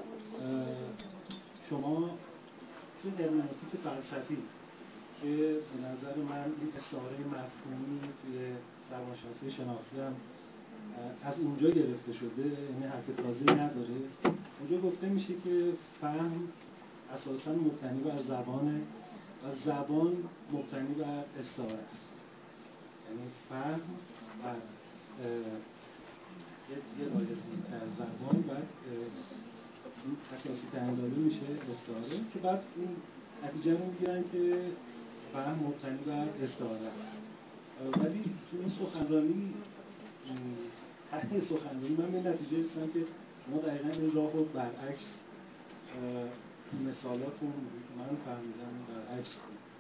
شما توی هرمنوتیک فلسفی که به نظر من این استعاره مفهومی توی روانشناسی شناختی هم از اونجا گرفته شده، یعنی حرف تازه‌ای نداره. اونجا گفته میشه که فهم اساساً مبتنی بر زبانه و زبان مبتنی بر استعاره است. یعنی فهم و یه رایزی از زبان و اساسی ترین داده میشه استعاره که بعد این نتیجه رو میگیرن که فهم مبتنی بر استعاره. ولی تو این سخنرانی من به نتیجه رسیدم که شما دقیقا این راه رو برعکس مثالاتون من فهمیدم برعکس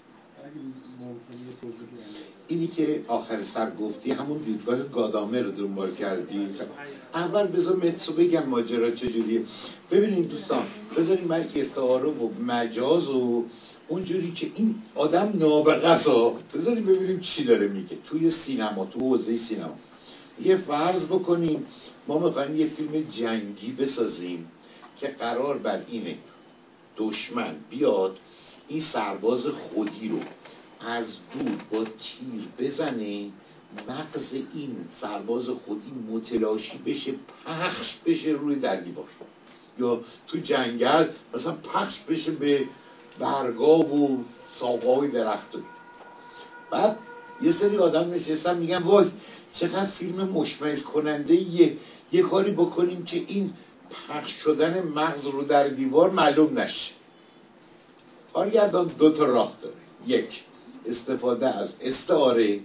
اینی که آخر سر گفتی همون دیدگاه گادامر رو دنبال کردی. اول بذار متسو بگم ماجرا چجوریه. ببینید دوستان، بذاریم من استعاره و مجاز و اونجوری که این آدم نابغه است، بذاریم ببینیم چی داره میگه توی سینما، تو حوزه سینما. یه فرض بکنیم ما میخوایم یه فیلم جنگی بسازیم که قرار بر اینه دشمن بیاد این سرباز خودی رو از دور با تیر بزنه، مغز این سرباز خودی متلاشی بشه، پخش بشه روی در دیوار، یا تو جنگل مثلا پخش بشه به برگا و ساقه‌های درخت. بعد یه سری آدم نشستن میگن وای چقدر فیلم مشمئز کننده یه کاری بکنیم که این پخش شدن مغز رو در دیوار معلوم نشه. کارگردان دو تا راه داره، یک استفاده از استعاره،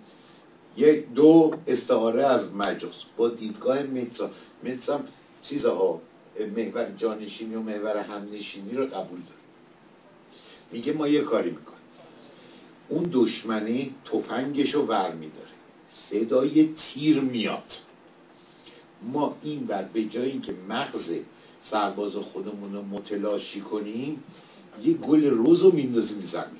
دو استعاره از مجاز. با دیدگاه متسا چیزها محور جانشینی و محور همنشینی رو قبول داره. میگه ما یه کاری میکنیم، اون دشمنه تفنگشو ور میداره، صدای تیر میاد، ما این بر به جای اینکه مغز سرباز خودمون رو متلاشی کنیم یه گل روز رو میندازیم زمین.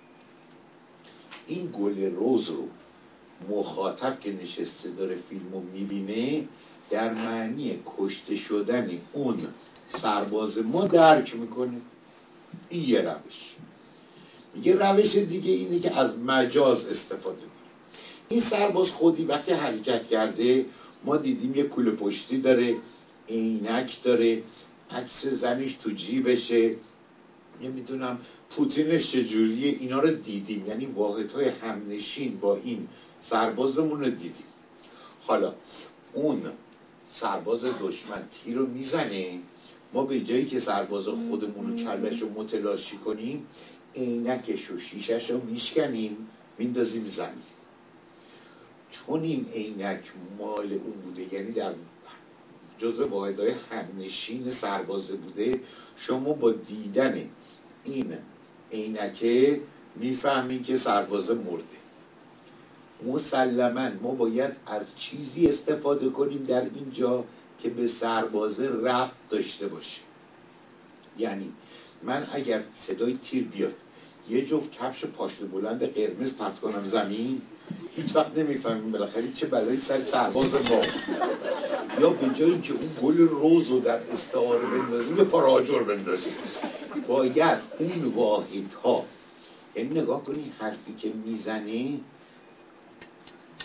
این گل روز رو مخاطب که نشسته داره فیلم رو میبینه در معنی کشته شدن اون سرباز ما درک میکنه. این یه روش. یه روش دیگه اینه که از مجاز استفاده کنیم. این سرباز خودی وقتی حرکت کرده ما دیدیم یه کوله پشتی داره، عینک داره، عکس زنش تو جیبشه، نمیدونم پوتینش چجوریه، اینا رو دیدیم، یعنی واحدهای همنشین با این سربازمون رو دیدیم. حالا اون سرباز دشمن تیر رو میزنه، ما به جایی که سرباز خودمون رو کلش رو متلاشی کنیم عینکش و شیشش رو میشکنیم میندازیم زمین. چون این عینک مال اون بوده، یعنی در جزء واحدهای همنشین سربازه بوده، شما با دیدن این عینکه میفهمین که سربازه مرده. مسلماً ما باید از چیزی استفاده کنیم در اینجا که به سربازه ربط داشته باشه. یعنی من اگر صدای تیر بیاد یه جفت کفش پاشنه بلند قرمز پرت کنم زمین، هیچ وقت نمیفهمیم بالاخره چه بلایی سر سرباز ما. یا به جایی که اون گل روز رو در استعاره بندازیم یه پاراجر بندازیم. باید اون واحدها، یعنی نگاه کنی حرفی که میزنه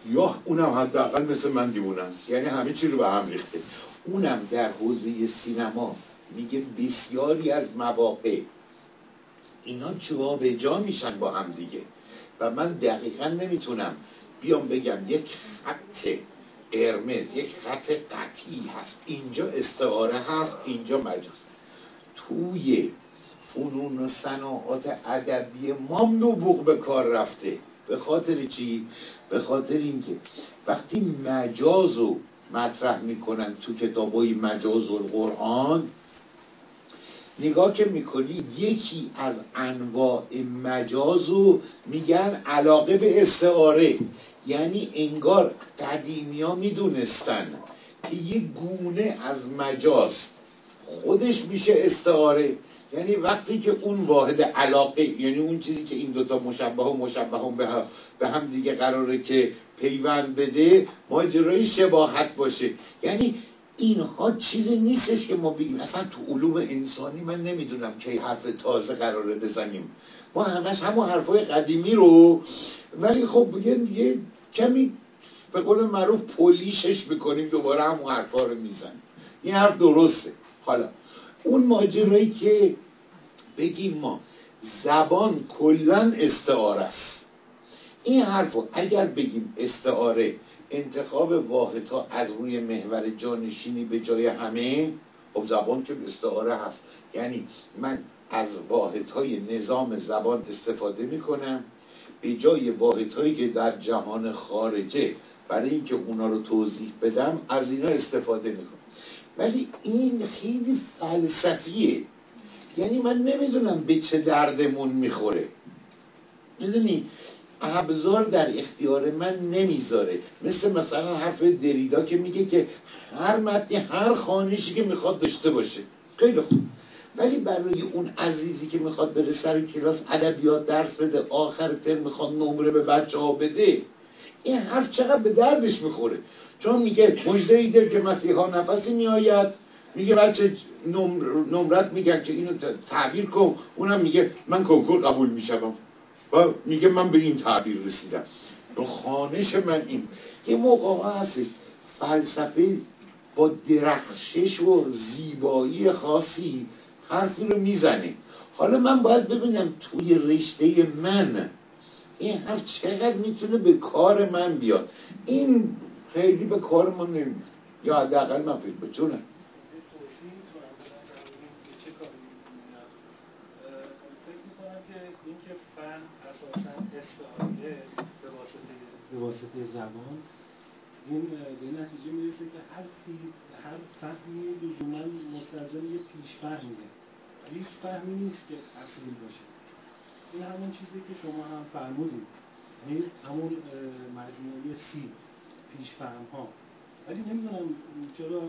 یا اونم حداقل مثل من دیوونه است، یعنی همه چی رو به هم ریخته. اونم در حوزه سینما میگه بسیاری از مواقع اینا جابجا میشن با هم دیگه و من دقیقا نمیتونم بیام بگم یک خط قرمز، یک خط قطعی هست، اینجا استعاره هست، اینجا مجاز. توی فنون و صناعات ادبی ما نبوغ به کار رفته. به خاطر چی؟ به خاطر اینکه وقتی مجاز رو مطرح میکنن تو کتابای مجاز القرآن، نگاه که میکنی یکی از انواع مجاز رو میگن علاقه به استعاره. یعنی انگار قدیمی ها میدونستن که یک گونه از مجاز خودش میشه استعاره. یعنی وقتی که اون واحد علاقه، یعنی اون چیزی که این دوتا مشبه و مشبه به هم دیگه قراره که پیوند بده، ماجرای شباهت باشه. یعنی اینها چیزی نیستش که ما بگیم. اصلا تو علوم انسانی من نمیدونم که حرف تازه قراره بزنیم، ما همش همون حرفای قدیمی رو، ولی خب یه کمی به قول معروف پولیشش بکنیم، دوباره همون حرفا رو میزنیم. این حرف درسته. حالا اون ماجرایی که بگیم ما زبان کلن استعاره است، این حرفو اگر بگیم استعاره انتخاب واحدها از روی محور جانشینی به جای همه، خب زبان که استعاره هست. یعنی من از واحدهای نظام زبان استفاده میکنم به جای واحدهایی که در جهان خارجه برای اینکه اونا رو توضیح بدم از اینا استفاده میکنم. ولی این خیلی فلسفیه، یعنی من نمیدونم به چه دردمون میخوره. میدونی ابزار در اختیار من نمیذاره. مثلا حرف دریدا که میگه که هر متنی هر خوانشی که میخواد داشته باشه. خیلی خوب، ولی برای اون عزیزی که میخواد بره سر کلاس ادبیات درس بده، آخر ترم میخواد نمره به بچه ها بده، این حرف چقدر به دردش میخوره. چون میگه مژده ایده که مسیحا نفسی میآید، میگه بچه نمرت میگن که اینو تعبیر کن، اونم میگه من کنکور قبول میشم و میگه من به این تعبیر رسیدم. خوانش من این. یه موقع هستش فلسفه با درخشش و زیبایی خاصی حرفی رو میزنه. حالا من باید ببینم توی رشته من این حرف چقدر میتونه به کار من بیاد. این خیلی به کار من نمیاد، یا حداقل من فکر بچونم. اینکه فن اساساً استعاره به واسطه زبان، این به نتیجه میرسه که هر فهمی لزوماً مستلزم یه پیش‌فهمیه. هیچ فهمی نیست که اصیل باشه. این همون چیزی که شما هم فرمودید، یعنی همون مجموعه سی پیش‌فهم‌ها. ولی نمیدونم چرا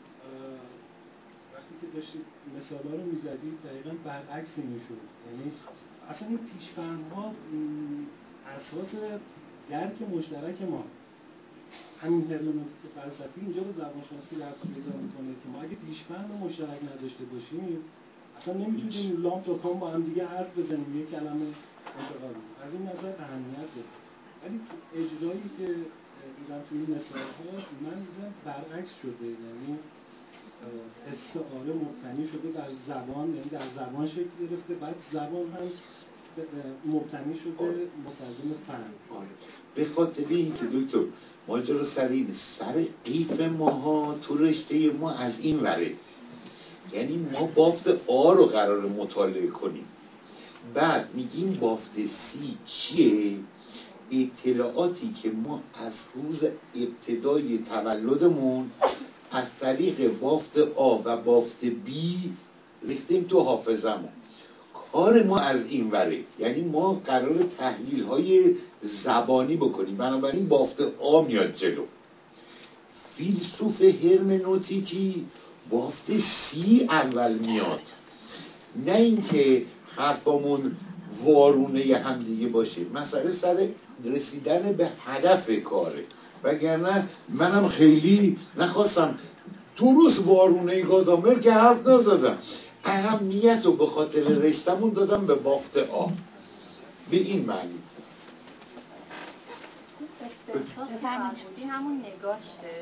وقتی که داشتید مثالا رو میزدید دقیقاً برعکس میشد. یعنی اصلا این پیش‌فهم‌ها اساس درک مشترک ما. همین هرمنوتیک فلسفی اینجا به زبانشناسی ربط پیدا میکنه که ما اگه پیش‌فهم مشترک نداشته باشیم اصلا نمیتونیم لام تا کام با هم دیگه حرف بزنیم، یک کلمه انتقال بدیم. از این نظر اهمیت داره. ولی تو اجرایی که دیدم تو این مثال‌ها من دیدم برعکس شده. یعنی استعاره مبتنی شده در زبان، یعنی در زبان شکل گرفته، بعد زبان هم مبتنی شده مستلزم فهم. به خاطر اینکه دکتر ماجرا سر قیف ماها تو رشته ما از این وره، یعنی ما بافت آ رو قرار مطالعه کنیم، بعد میگیم بافت سی چیه؟ اطلاعاتی که ما از روز ابتدای تولدمون از طریق بافت آ و بافت بی ریختیم تو حافظمون. کار ما از این وره، یعنی ما قرار تحلیل های زبانی بکنیم، بنابراین بافت آ میاد جلو. فیلسوف هرمنوتیکی بافت سی اول میاد، نه اینکه حرفمون وارونه همدیگه باشه. مسئله سر رسیدن به هدف کاره، وگرنه منم خیلی نخواستم تو روز وارونه گادامر که حرف نزدم، اهمیت رو به خاطر رشتمون دادم به بافت آ. به این معنی فرمودی همون نگاشه.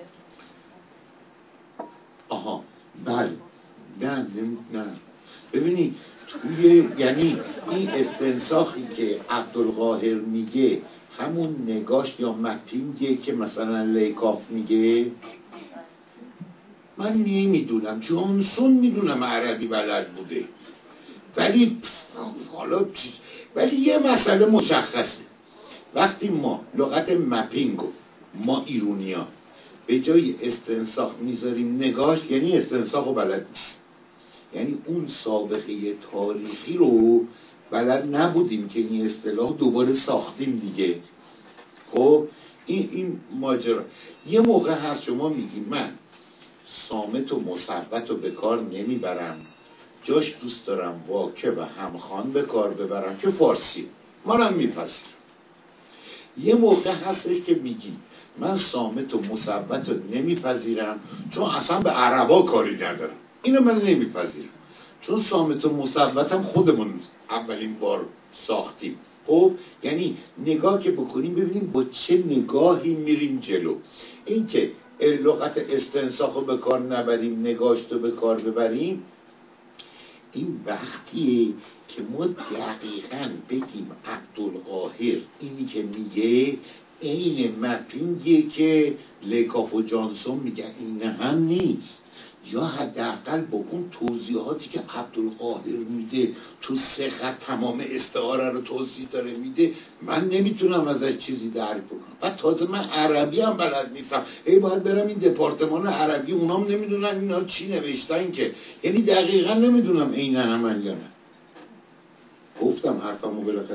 آها بله نه ببینید توی یعنی این استنساخی که عبدالقاهر میگه همون نگاش یا مپینگه که مثلا لیکاف میگه. من نمیدونم، جانسون میدونم عربی بلد بوده، ولی یه مسئله مشخصه. وقتی ما لغت مپینگو ما ایرونیا به جای استنساخ میذاریم نگاش، یعنی استنساخو بلد نیست، یعنی اون سابقه تاریخی رو بلد نبودیم که این اصطلاح دوباره ساختیم دیگه. خب این ماجرا. یه موقع هست شما میگی من صامت و مصبت رو به کار نمیبرم، جاش دوست دارم واکه و همخوان به کار ببرم که فارسی منم میپذیرم. یه موقع هستش که میگی من صامت و مصبت رو نمیپذیرم چون اصلا به عربا کاری ندارم، اینو من نمیپذیرم چون صامت و مصبتم خودمون اولین بار ساختیم. خب یعنی نگاه که بکنیم ببینیم با چه نگاهی میریم جلو. این که لغت استنساخ رو به کار نبریم نگاشت رو به کار ببریم، این وقتیه که ما دقیقاً بگیم عبدالقاهر اینی که میگه این مپینگیه که لیکاف و جانسون میگن، این هم نیست. یا حداقل با اون توضیحاتی که عبدالقاهر میده تو سقط تمام استعاره رو توضیح داره میده، من نمیتونم ازش چیزی درک بکنم. و تازه من عربی هم بلد نیستم، باید برم این دپارتمان عربی، اونام نمیدونن اینا چی نوشتن که، یعنی دقیقا نمیدونم عین همن یا نه. گفتم حرفمو بالاخره.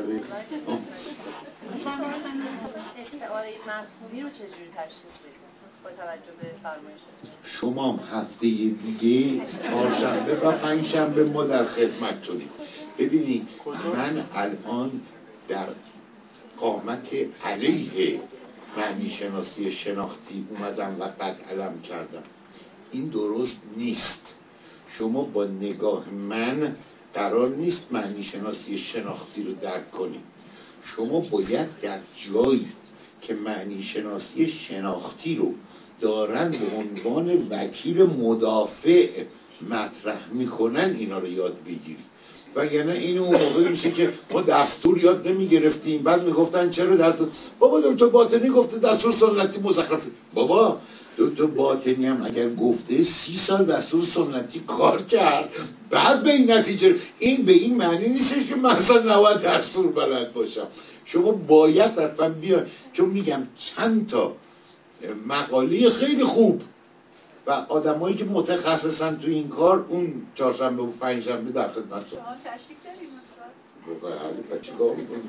استعاره مفهومی رو چجوری تشخیص بدیم با توجه به فرمایشتون؟ شما هم هفته دیگه چهارشنبه و پنجشنبه ما در خدمتتونیم. ببینید من الان در قامت علیه معنی شناسی شناختی اومدم و قد علم کردم. این درست نیست. شما با نگاه من قرار نیست معنی شناسی شناختی رو درک کنید. شما باید در جایی که معنی شناسی شناختی رو دارن به عنوان وکیل مدافع مطرح میکنن اینا رو یاد بگیرید. وگرنه این اون موقع میشه که ما دستور یاد نمیگرفتیم، بعد میگفتن چرا دستور، بابا دکتر باطنی گفته دستور سنتی مزخرفه. بابا دکتر باطنی هم اگر گفته 30 سال دستور سنتی کار کرد بعد به این نتیجه، این به این معنی نیست که مثلا نباید دستور بلد باشم. شما باید حتما بیان، چون میگم چند تا مقاله خیلی خوب و آدمایی که متخصصن تو این کار اون چهارشنبه و پنجشنبه در خدمتتون. شما تشریف دارید واقعا بچه چیکار می‌کنید؟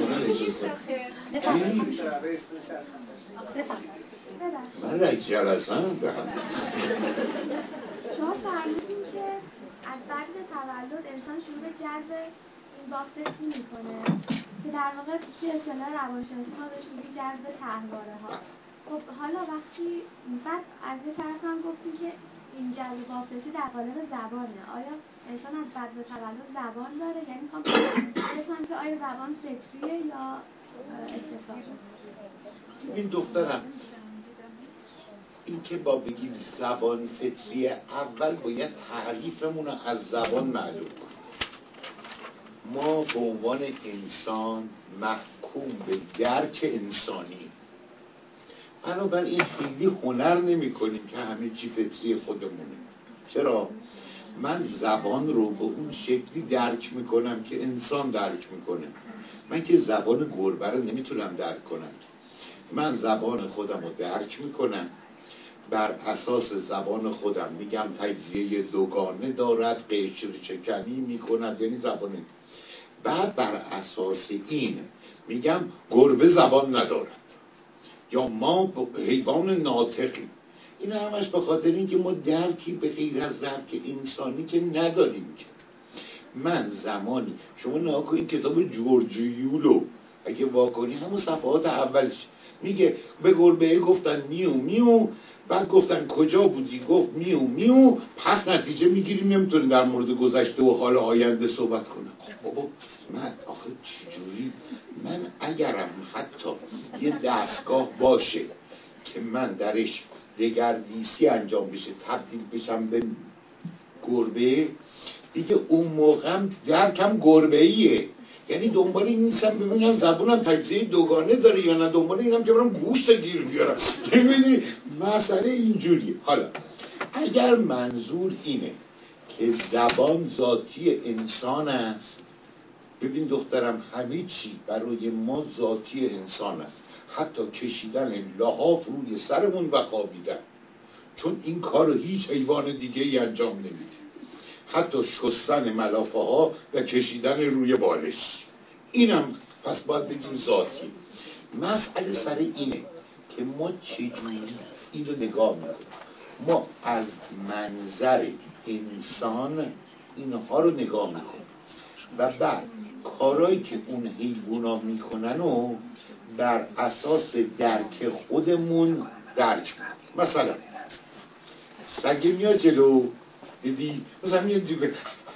من رئیس جلسه‌ام. شما فرمودین که از بعد تولد انسان شروع به جذب این بافتی میکنه که در واقع توی اصطلاح روانشناسی ما بهش میگیم جذب طرحواره ها. خب حالا وقتی بعد از یه طرف هم گفتیم که این جذب بافتی در قالب زبانه، آیا انسان از بعد تولد زبان داره؟ یعنی میخوام بفهمم که آیا زبان فطریه یا اکتسابی؟ این دخترم این که با بگیم زبان فطریه، اول باید تعریفمون رو از زبان معلوم کنیم. ما به عنوان انسان محکوم به درک انسانی، بنابراین خیلی هنر نمی کنیم که همه چی فطری خودمونه. چرا؟ من زبان رو به اون شکلی درک میکنم که انسان درک میکنه. من که زبان گربه رو نمیتونم درک کنم. من زبان خودم رو درک میکنم، بر اساس زبان خودم میگم تجزیه دوگانه دارد، قشر چکنی میکند، یعنی زبانی. بعد بر اساس این میگم گربه زبان ندارد یا ما حیوان ناطقی. این همش به خاطر اینکه ما درکی به غیر از درک انسانی که نداریم. که من زمانی شما نگاه کنید کتاب جورج یولو اگه واکنی همون صفحات اولش میگه به گربه گفتن میو میو، بعد گفتن کجا بودی؟ گفت میو میو، پس نتیجه میگیریم نمیتونه در مورد گذشته و حال آینده صحبت کنه. بابا من آخه چجوری، من اگرم حتی یه دستگاه باشه که من درش دگردیسی انجام بشه تبدیل بشم به گربه، دیگه اون موقعم درکم گربه ایه. یعنی دنبال این نیستم ببینم زبونم تجزیه دوگانه داره یا نه، دنبال اینم که برم گوشت گیر بیارم. ببینید مسئله اینجوریه. حالا اگر منظور اینه که زبان ذاتی انسان است، ببین دخترم همه چی برای ما ذاتی انسان است، حتی کشیدن لحاف روی سرمون و خوابیدن، چون این کار رو هیچ حیوان دیگه ای انجام نمیده. حتی شستن ملافه ها و کشیدن روی بالش، اینم پس باید بگیم ذاتی. مسئله سر اینه که ما چجوری این رو نگاه میکنیم. ما از منظر انسان اینها رو نگاه میکنیم و بعد کارهایی که اون حیوونا میکنن و بر اساس درک خودمون درک میکنیم. مثلا سگه میاد جلو، دیدی مثلا میاد دیگه،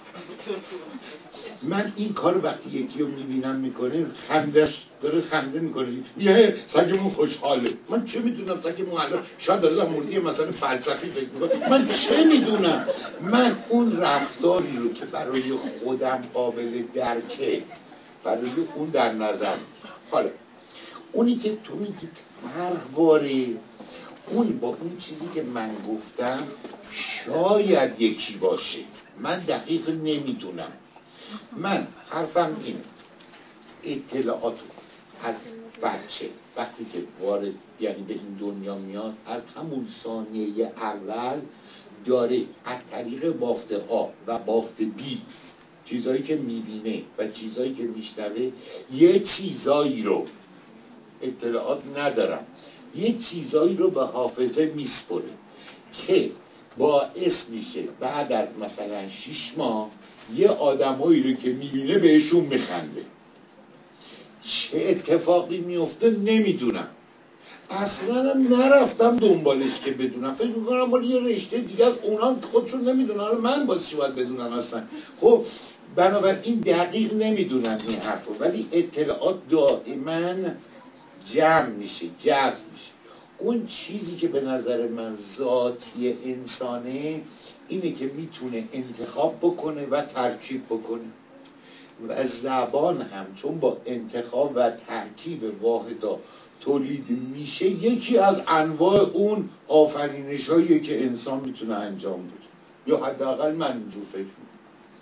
من این کار وقتی یکی رو میبینم میکنه خندش داره خنده میکنه، یه سگمون خوشحاله، من چه میدونم سگمون الان شاید داره در موردی مثلا فلسفی فکر میکنه، من چه میدونم. من اون رفتاری رو که برای خودم قابل درکه برای اون در نظر. حالا اونی که تو میگی فرق واره، اون با اون چیزی که من گفتم شاید یکی باشه، من دقیق نمیدونم. من حرفم اینه اطلاعات از بچه وقتی که وارد یعنی به این دنیا میاد، از همون ثانیه اول داره از طریق بافت آ و بافت بی، چیزایی که میبینه و چیزایی که میشنوه، یه چیزایی رو اطلاعات ندارم، یه چیزایی رو به حافظه میسپره که باعث میشه بعد از مثلا 6 ماه یه آدمایی رو که میبینه بهشون میخنده. چه اتفاقی میفته نمیدونم، اصلا نرفتم دنبالش که بدونم، فکر میکنم ولی یه رشته دیگه از اونام خودشون نمیدونن، من باز چی باید بدونم اصلا. خب بنابراین دقیق نمیدونم این حرف رو، ولی اطلاعات دائما جمع میشه، جذب میشه. اون چیزی که به نظر من ذاتی انسانه اینه که میتونه انتخاب بکنه و ترکیب بکنه و زبان هم چون با انتخاب و ترکیب واحدا تولید میشه، یکی از انواع اون آفرینش هایی که انسان میتونه انجام بده، یا حداقل من اینجور فکر میکنم.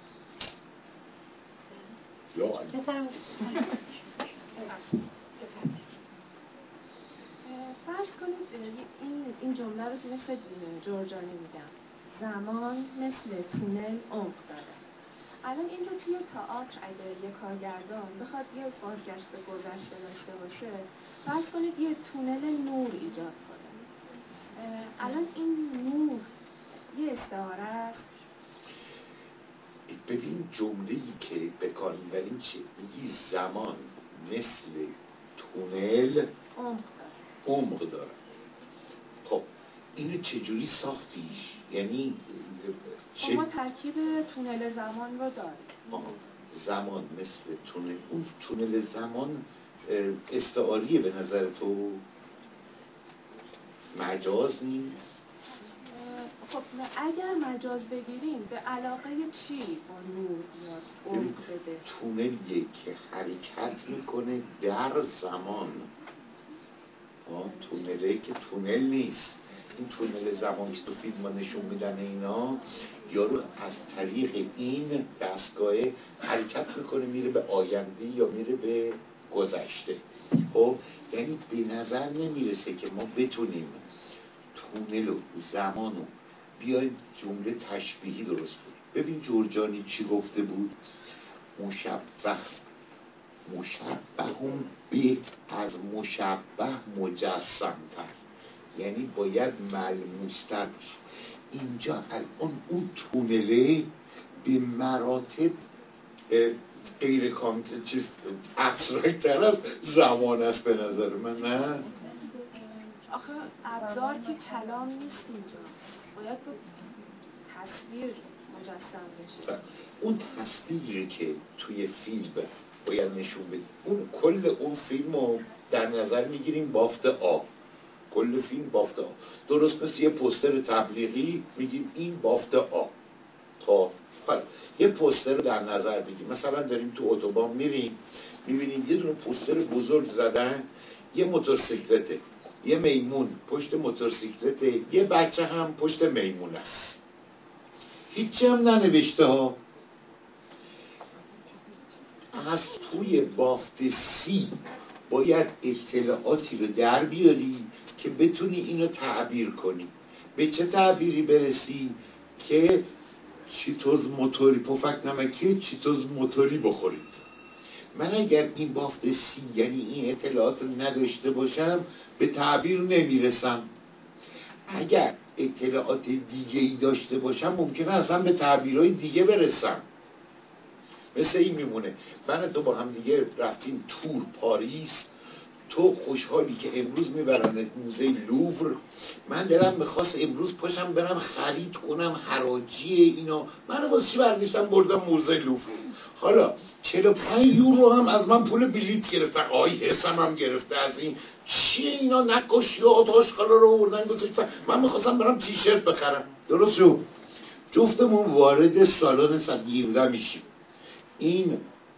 فرض کنید این جمله رو که مثل جورجانی میگم، زمان مثل تونل عمق داره. الان این رو توی تئاتر اگه یه کارگردان بخواد یه بازگشت به گذشته داشته باشه، فرض کنید یه تونل نور ایجاد کنه. الان این نور یه استعاره است. ببین جمله‌ای که به کار میبریم چیه؟ میگی زمان مثل تونل عمق داره. خب اینو چجوری ساختیش؟ یعنی ما ترکیب تونل زمان رو داریم. زمان مثل تونل، اون تونل زمان استعاریه به نظر تو؟ مجاز نیست؟ خب اگر مجاز بگیریم به علاقه چی با نور میاد عمق بده؟ تونلیه که حرکت میکنه در زمان. تونله که تونل نیست. این تونل زمان که تو فیلم ها نشون میدن اینا، یارو از طریق این دستگاه حرکت میکنه میره به آینده یا میره به گذشته. خب یعنی به نظر نمیرسه که ما بتونیم تونل و زمان رو بیایم جمله تشبیهی درست کنیم. ببین جورجانی چی گفته بود؟ مشبه به از مشبه مجسم‌تر، یعنی باید ملموس‌تر بشه. اینجا الان اون تونله به مراتب غیر کامل چیز ابسترکت‌تر از زمان است به نظر من. نه آخه ابزار که کلام نیست اینجا، باید با تصویر مجسم بشه. اون تصویری که توی فیلم باید نشون بده، اون کل اون فیلم رو در نظر میگیریم بافت آب، کل فیلم بافت آب، درست مثل یه پوستر تبلیغی میگیم این بافت آب. تا یه پوستر رو در نظر بگیم، مثلا داریم تو اتوبان میریم میبینیم یه دونه پوستر بزرگ زدن، یه موتورسیکلته، یه میمون پشت موتورسیکلته، یه بچه هم پشت میمون است، هیچی هم ننوشته ها. از توی بافت سی باید اطلاعاتی رو در بیاری که بتونی اینو تعبیر کنی. به چه تعبیری برسی؟ که چیتوز موتوری، پفک نمکی چیتوز موتوری بخورید. من اگر این بافت سی یعنی این اطلاعات رو نداشته باشم به تعبیر نمیرسم. اگر اطلاعات دیگه ای داشته باشم ممکنه اصلا به تعبیرهای دیگه برسم. مثل این میمونه، من تو با هم دیگه رفتیم تور پاریس، تو خوشحالی که امروز میبرنت موزه لوور، من دلم میخواست امروز پاشم برم خرید کنم حراجی اینو، من واسه چی برداشتم بردم موزه لوور. حالا 45 یورو هم از من پول بلیط گرفتن، حسم هم گرفته از این چیه اینا، نقاشی و آتاشکالا رو آوردن گذاشتن، من میخواستم برم تیشرت بخرم. درست شد؟ جفتمون وارد سالن 117 میشیم، این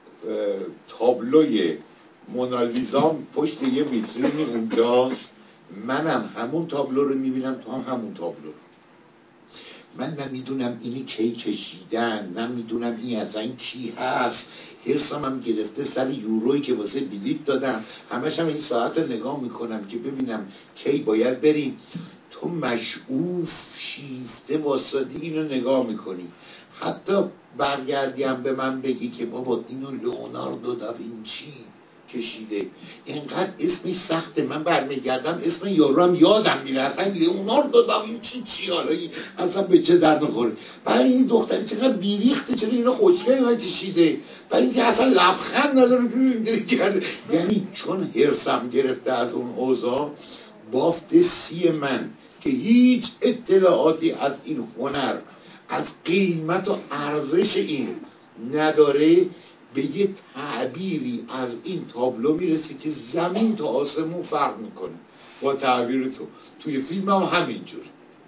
تابلوی مونالیزام پشت یه ویترینی اونجاست، منم همون تابلو رو میبینم، تو هم همون تابلو رو. من نمیدونم اینی کی کشیدن، نمیدونم این اصلا این کی هست، حرصم هم گرفته سر یورویی که واسه بلیط دادم، همش هم این ساعت رو نگاه میکنم که ببینم کی باید بریم. تو مشعوف شیفته واسادی اینو نگاه میکنی، حتی برگردیم به من بگی که بابا اینو لئوناردو داوینچی کشیده، اینقدر اسمش سخته، من برمیگردم اسم یارو هم یادم میره، اصلا لئوناردو داوینچی چی، حالا اصلا به چه درد میخوره. برای این دختری چقدر بیریخته، چرا اینو خوشگل کشیده، برای اینکه اصلا لبخند نداره کرده. یعنی چون حرصم گرفته از اون اوضاع، بافت سی من که هیچ اطلاعاتی از این هنر، از قیمت و ارزش این نداره، به یه تعبیری از این تابلو میرسی که زمین تا آسمون فرق میکنه با تعبیر تو. توی فیلم هم همینجور.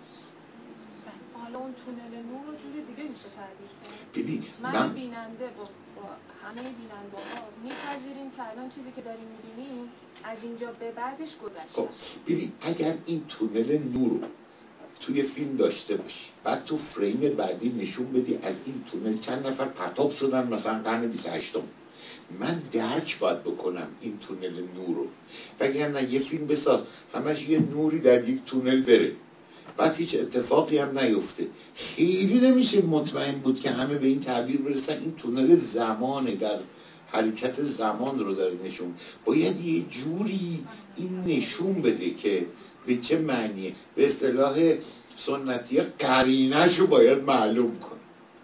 حالا اون تونل نور رو جوری دیگه میشه تعبیر کرد. ببین من بیننده با همه بیننده ها میپذیریم که الان چیزی که داریم میبینیم از اینجا به بعدش گذشته. ببین اگر این تونل نور رو توی فیلم داشته باشی، بعد تو فریم بعدی نشون بدی از این تونل چند نفر پرتاب شدن مثلا قرن 28م، من درک باید بکنم این تونل نور رو. وگرنه یه فیلم بساز همش یه نوری در یک تونل بره بعد هیچ اتفاقی هم نیفته، خیلی نمیشه مطمئن بود که همه به این تعبیر برسن این تونل زمانه، در حرکت زمان رو داره نشون. باید یه جوری این نشون بده که به چه معنیه، به اصطلاح سنتی قرینش رو باید معلوم کنه.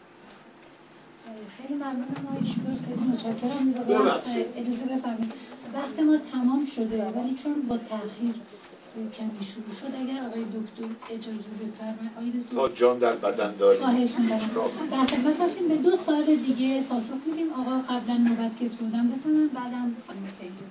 خیلی ممنونم آیشور، خیلی متشکرم. اجازه بفرمایید وقت ما تمام شده ولی چون با تأخیر کمی شروع شد، اگر آقای دکتر اجازه بفرمایید. تا جان در بدن داریم. خواهش می‌کنم. در خدمت هستیم. به 2 سوال دیگه پاسخ میدیم. آقا قبلا نوبت گرفته بودن بفرمایید، بعدم خانم فیضی.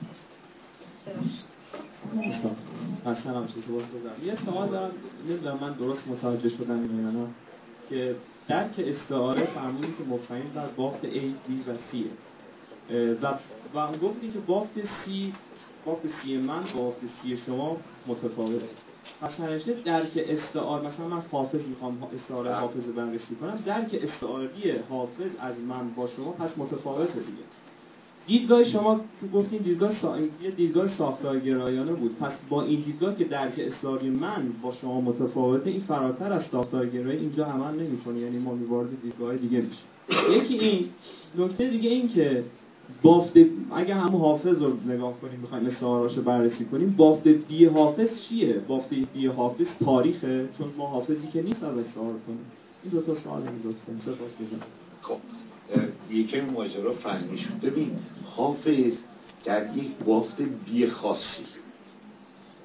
مثلا چیزی بودم. یه سوال دارم، نمیدونم من درست متوجه شدم یا نه، که درک استعاره فرمودی که مفهوم در بافت A, D و C و گفتی که بافت C من با بافت C شما متفاوته. پس همیشه درک استعاره، مثلا من حافظ میخوام استعاره حافظ رو بررسی کنم، درک استعاری حافظ از من با شما پس متفاوته دیگه. دیدگاه شما تو گفتین دیدگاه ساختارگرایانه بود، پس با این دیدگاه که درک استعاری من با شما متفاوته، این فراتر از ساختارگرایی اینجا عمل نمی‌کنه، یعنی ما وارد دیدگاه دیگه میشیم. یکی این، نکته دیگه این که بافت، اگه همون حافظ رو نگاه کنیم بخوایم استعاره‌اشو بررسی کنیم، بافت بی حافظ چیه؟ بافت بی حافظ تاریخه، چون ما حافظی که نیست از استعاره کنیم. این دو تا سوال لطفاً سپاس گذارم. خب یکی ماجرا فنی شد. ببین حافظ در یک بافت بی خاصی،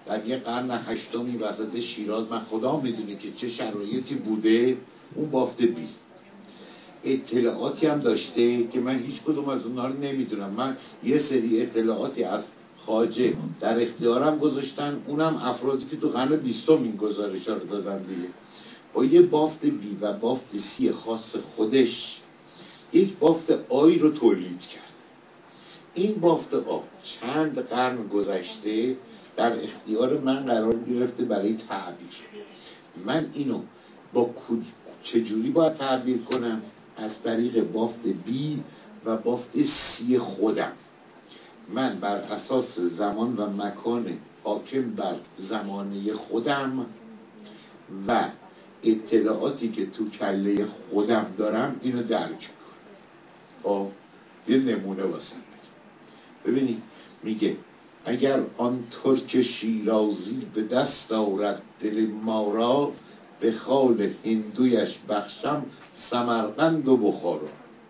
در یه قرن هشتمی وسط شیراز، من خدا میدونه که چه شرایطی بوده، اون بافت بی اطلاعاتی هم داشته که من هیچ کدوم از اونها رو نمیدونم. من یه سری اطلاعاتی از خواجه در اختیارم گذاشتن، اونم افرادی که تو قرن 20 این گزارش‌ها رو دادن دیگه. با یه بافت بی و بافت سی خاص خودش یک بافت آی رو تولید کرد. این بافت آ چند قرن گذشته در اختیار من قرار گرفته برای تعبیر. من اینو با چجوری باید تعبیر کنم؟ از طریق بافت بی و بافت سی خودم. من بر اساس زمان و مکان حاکم بر زمانه خودم و اطلاعاتی که تو کله خودم دارم اینو درک کنم. یه نمونه واسه ببینید، میگه اگر آن ترک شیرازی به دست آورد دل ما را، به خال هندویش بخشم سمرقند و بخارا.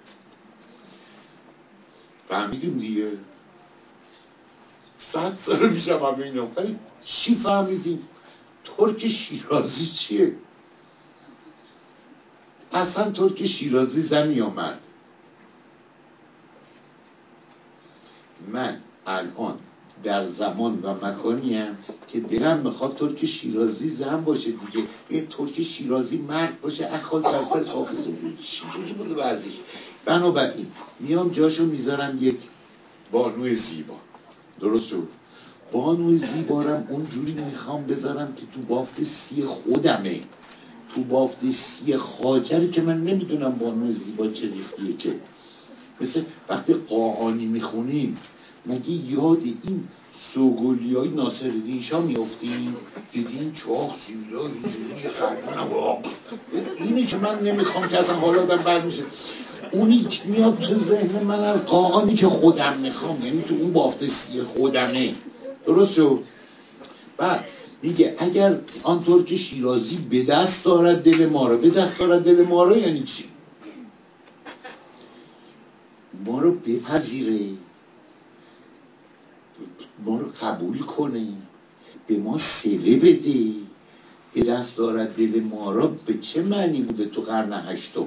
فهمیدیم دیگه؟ 100 سال میشم همه اینا، ولی چی فهمیدیم؟ ترک شیرازی چیه؟ اصلا ترک شیرازی زن یا مرد؟ من الان در زمان و مکانیم که دلم میخواد ترک شیرازی زن باشه دیگه. یه ترک شیرازی مرد باشه، اخوال ترکل حافظ چیزی بوده بعضیش. بنابراین میام جاشو میذارم یک بانوی زیبا. درست شد؟ بانوی زیبارم اونجوری میخوام بذارم که تو بافت سی خودمه، تو بافت سی خاجره که من نمیدونم بانوی زیبا چه ریختیه. که مثل وقتی قاآنی میخونیم مگه یاد این سوگلیای ناصرالدین شاه میافتیم؟ دیدین چاق سیلا اینجوری خرمانم اینه که من نمیخوام که اصلا حالاتم بر میشه. اونی که میاد تو ذهن من از قاآنی که خودم میخوام، یعنی تو اون بافت سی خودمه. درست شد؟ بعد میگه اگر آنطور که شیرازی به دست دارد دل ما را. به دست دارد دل ما را یعنی چی؟ ما رو بپذیره، ما رو قبول کنه، به ما سله بده. به دست دارد دل ما را به چه معنی بوده تو قرن هشتم؟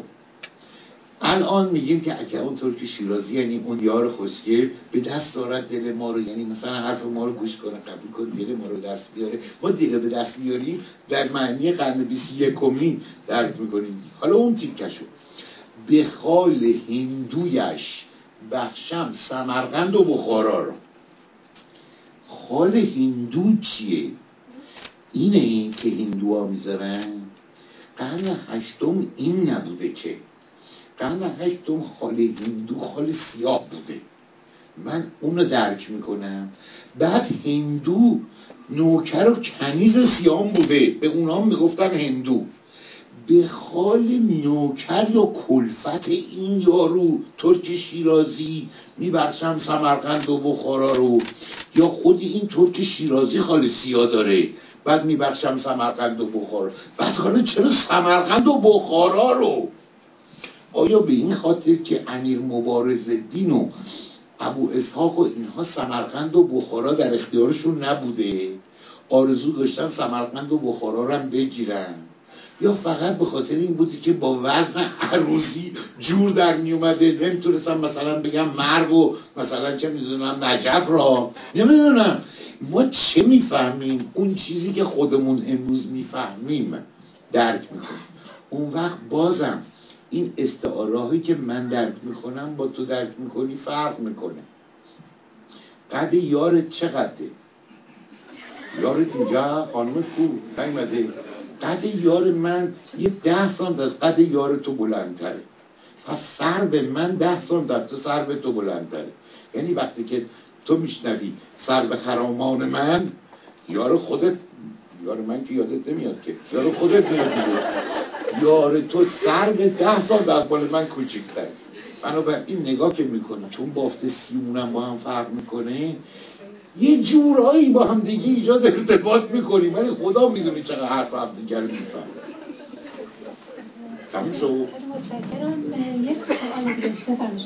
الان میگیم که اگر اونطور که شیرازی یعنی اون یار خوشگل به دست دارد دل ما رو، یعنی مثلا حرف ما رو گوش کنه، قبول کنه، دل ما رو دست بیاره. ما دل به دست بیاریم در معنی قرن 21 درک میکنیم. حالا اون تیکشو به خال هندویش بخشم سمرقند و بخارا رو. خال هندو چیه؟ اینه که هندوها میذارن. قرن هشتم این نبوده که. قرن هشتم خال هندو خال سیاه بوده. من اونو درک میکنم. بعد هندو نوکر و کنیز سیام بوده، به اونا میگفتن هندو. به خال نوکر یا کلفت این یارو ترک شیرازی میبخشم سمرقند و بخارا رو، یا خود این ترک شیرازی خال سیاه داره بعد میبخشم سمرقند و بخارا. بعد حالا چرا سمرقند و بخارا رو؟ آیا به این خاطر که امیر مبارزالدین و ابو اسحاق و اینها سمرقند و بخارا در اختیارشون نبوده، آرزو داشتن سمرقند و بخارا رو هم بگیرن؟ یا فقط به خاطر این بودی که با وزن عروضی جور در می اومده، نمیتونستم مثلا بگم مرگ و مثلا چه میدونم نجف را؟ نمیدونم. ما چه میفهمیم؟ اون چیزی که خودمون امروز میفهمیم درک میکنیم. اون وقت بازم این استعارهایی که من درک میکنم با تو درک میکنی فرق میکنه. قد یارت چقدره؟ یارت اینجا خانم کو نیومده؟ قد یار من یه 10 سانت از قد یار تو بلندتره، پس سر به من 10 سانت از تو سر به تو بلندتره. یعنی وقتی که تو میشنوی سر به خرامان من، یار خودت، یار من که یادت نمیاد که، یار خودت میاد دیگه، یار تو سر به 10 سانت از بالا من کوچیک‌تره. بنابراین این نگاه که میکنی چون بافت سیمونم با هم فرق میکنه، یه جورایی با هم دیگه ایجاد ارتباط میکنیم، ولی خدا میدونی چقدر حرف هم دیگر میفهم. تموم شد؟ متشکرم. یک سوال دیگه بفرمایید.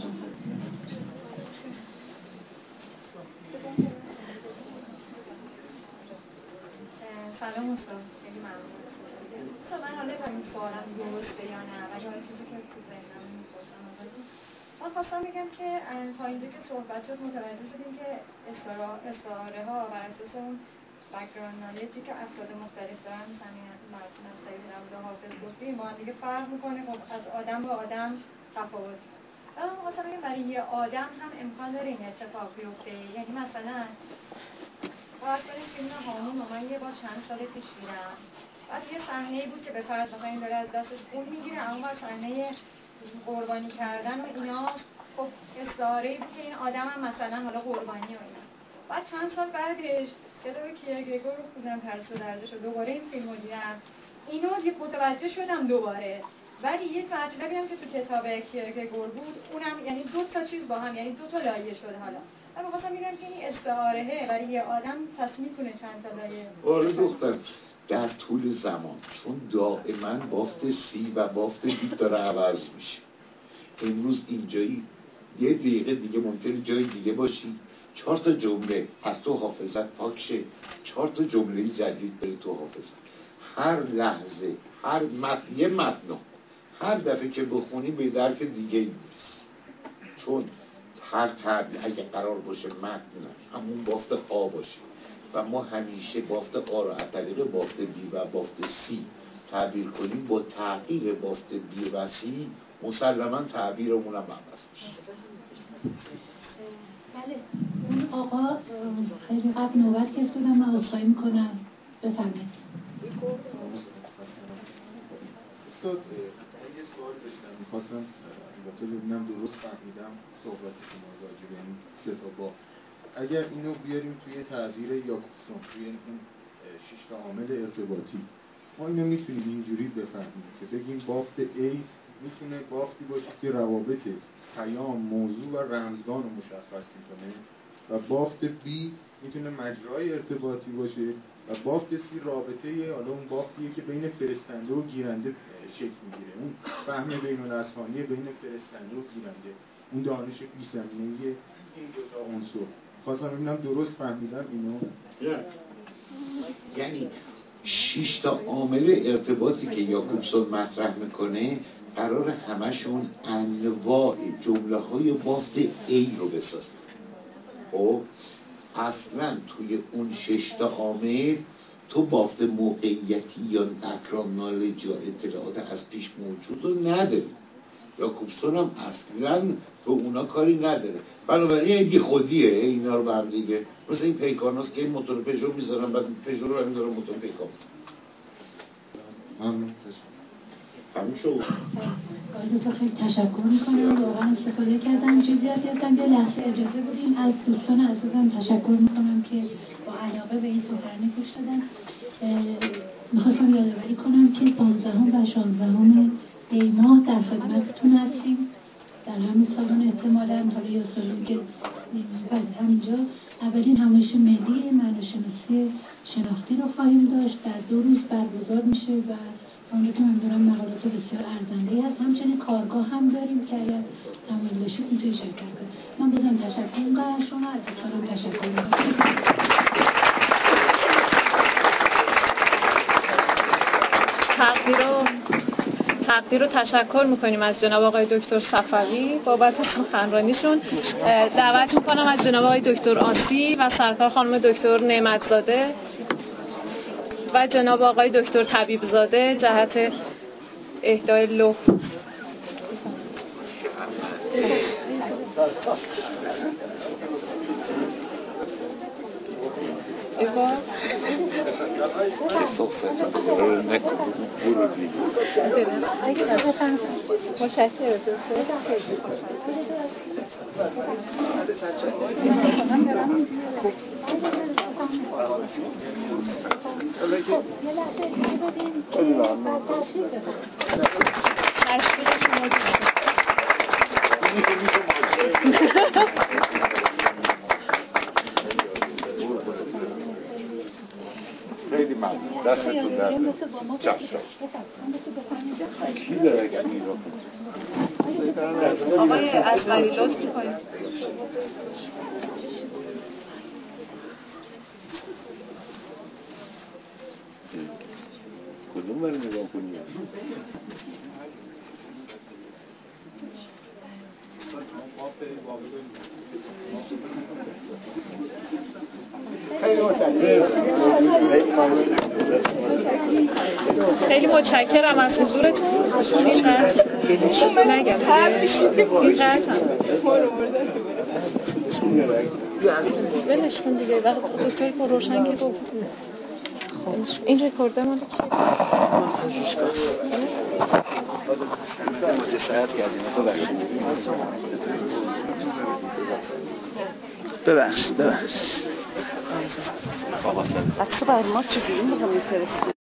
سلام استاد، خیلی ممنون. خب من حالا با این سوالم درسته یا نه، ولی حالا چیزی که تو ذهنم می‌پرسم ازتون، من خواستم بگم که تا اینجا که صحبت شد متوجه شدیم که استعاره ها بر اساس اون بک‌گراند نالجی که افراد مختلف دارن، همین مسائلی که در مورد حافظ گفتیم، با هم دیگه فرق می‌کنه، خب از آدم به آدم تفاوت. من خواستم بگم برای یه آدم هم امکان داره این اتفاق بیفته، یعنی مثلا فرض کنید فیلم هامون رو من یه بار چند سال پیش دیدم، بعد یه صحنه‌ای بود که به فرض مثلا این داره از دستش خون میگیره، اما بر صحنه قربانی کردن و اینا خب استعاره‌ای بود که این آدم هم مثلا حالا قربانی و اینا. بعد چند سال بعدش کتاب کیرکگور رو خوندم، ترس و دردش رو، دوباره این فیلم رو دیدم، اینو متوجه شدم دوباره. ولی یه مطلبی هم که تو کتاب کیرکگور بود اونم یعنی دو تا چیز با هم، یعنی دو تا لایه شده. حالا من می‌خواستم بگم که این استعاره برای یه آدم پس میتونه چند تا لایه. آره دختر، در طول زمان، چون دائما بافت سی و بافت بی داره عوض میشه. امروز اینجایی، یه دقیقه دیگه ممکنه جای دیگه باشی، 4 تا جمله از تو حافظت پاک شه، 4 تا جمله جدید بره تو حافظت. هر لحظه، هر یه متن هر دفعه که بخونی به درک دیگه میرسی، چون هر تعبیر اگه قرار باشه متن همون بافت آ باشه و ما همیشه بافت آ رو از طریق بافت بی و بافت سی تعبیر کنیم، با تغییر بافت بی و سی مسلما تعبیرمون هم عوض میشه. بله، اون آقا خیلی قبل نوبت کردم، من عذرخواهی میکنم، بفرمایید. استاد، یه سوال داشتم، می‌خواستم البته ببینم درست فهمیدم صحبت شما راجع به این سه تا بافت. اگر اینو بیاریم توی تعبیر یاکوبسون، توی این 6 تا عامل ارتباطی، ما اینو میتونیم اینجوری بفهمیم که بگیم بافت A میتونه بافتی باشه که روابط پیام، موضوع و رمزگان رو مشخص میکنه و بافت B میتونه مجرای ارتباطی باشه و بافت C رابطه، حالا اون بافتیه که بین فرستنده و گیرنده شکل میگیره، اون فهم بین الاسمانی بین فرستنده و گیرنده، اون دانش بی‌زمینه‌ای این دو تا عنصر. خواستم ببینم درست فهمیدم اینو؟ یعنی 6 تا عامل ارتباطی که یاکوبسون مطرح میکنه قرار همشون انواع جمله های بافت A رو بسازن. خب اصلا توی اون 6 تا عامل تو بافت موقعیتی یا بک‌گراند نالج یا اطلاعات از پیش موجود رو نداری. یاکوبسون هم اصلا به اونا کاری نداره، بنابراین این بی خودیه اینا رو به هم دیگه، مثل این پیکاناست که این موتور پژو میذارن بعد پژو رو هم میذارن موتور پیکان. همین شد. تو خیلی تشکر میکنم، واقعا استفاده کردم، جزئیات گرفتم. یه لحظه اجازه بدین از دوستان عزیزم تشکر میکنم که با علاقه به این سخنرانی گوش دادن. میخواستم یادآوری کنم که 15 و 16 دی ماه در خدمتتون هستیم در همین سالن، احتمالاً حالا یا سالن که همینجا اولین همایش ملی معناشناسی شناختی رو خواهیم داشت، در 2 روز برگزار میشه و اونجا که من دارم مقالات بسیار ارزنده‌ای هست. همچنین کارگاه هم داریم که اگر تمایل داشتید میتونید شرکت کنید. من بازم تشکر می‌کنم، شما از دوستانم تشکر می‌کنم. تقدیر رو تشکر میکنیم از جناب آقای دکتر صفوی بابت سخنرانیشون. دعوت میکنم از جناب آقای دکتر آسی و سرکار خانم دکتر نعمتزاده و جناب آقای دکتر طبیبزاده جهت اهدای لوح. خیلی ممنون، دستتون در جشن کی داره که این رو آقای اصغری لطف کنید. کدوم برای نگاه کنیم؟ خیلی متشکرم از حضورتون. نگم ولش کن دیگه. وقت دکتر که روشن که گفت این رکورده مال کیه؟ ببخشید عکس بر ما چجوری می‌خوام بفرستیم؟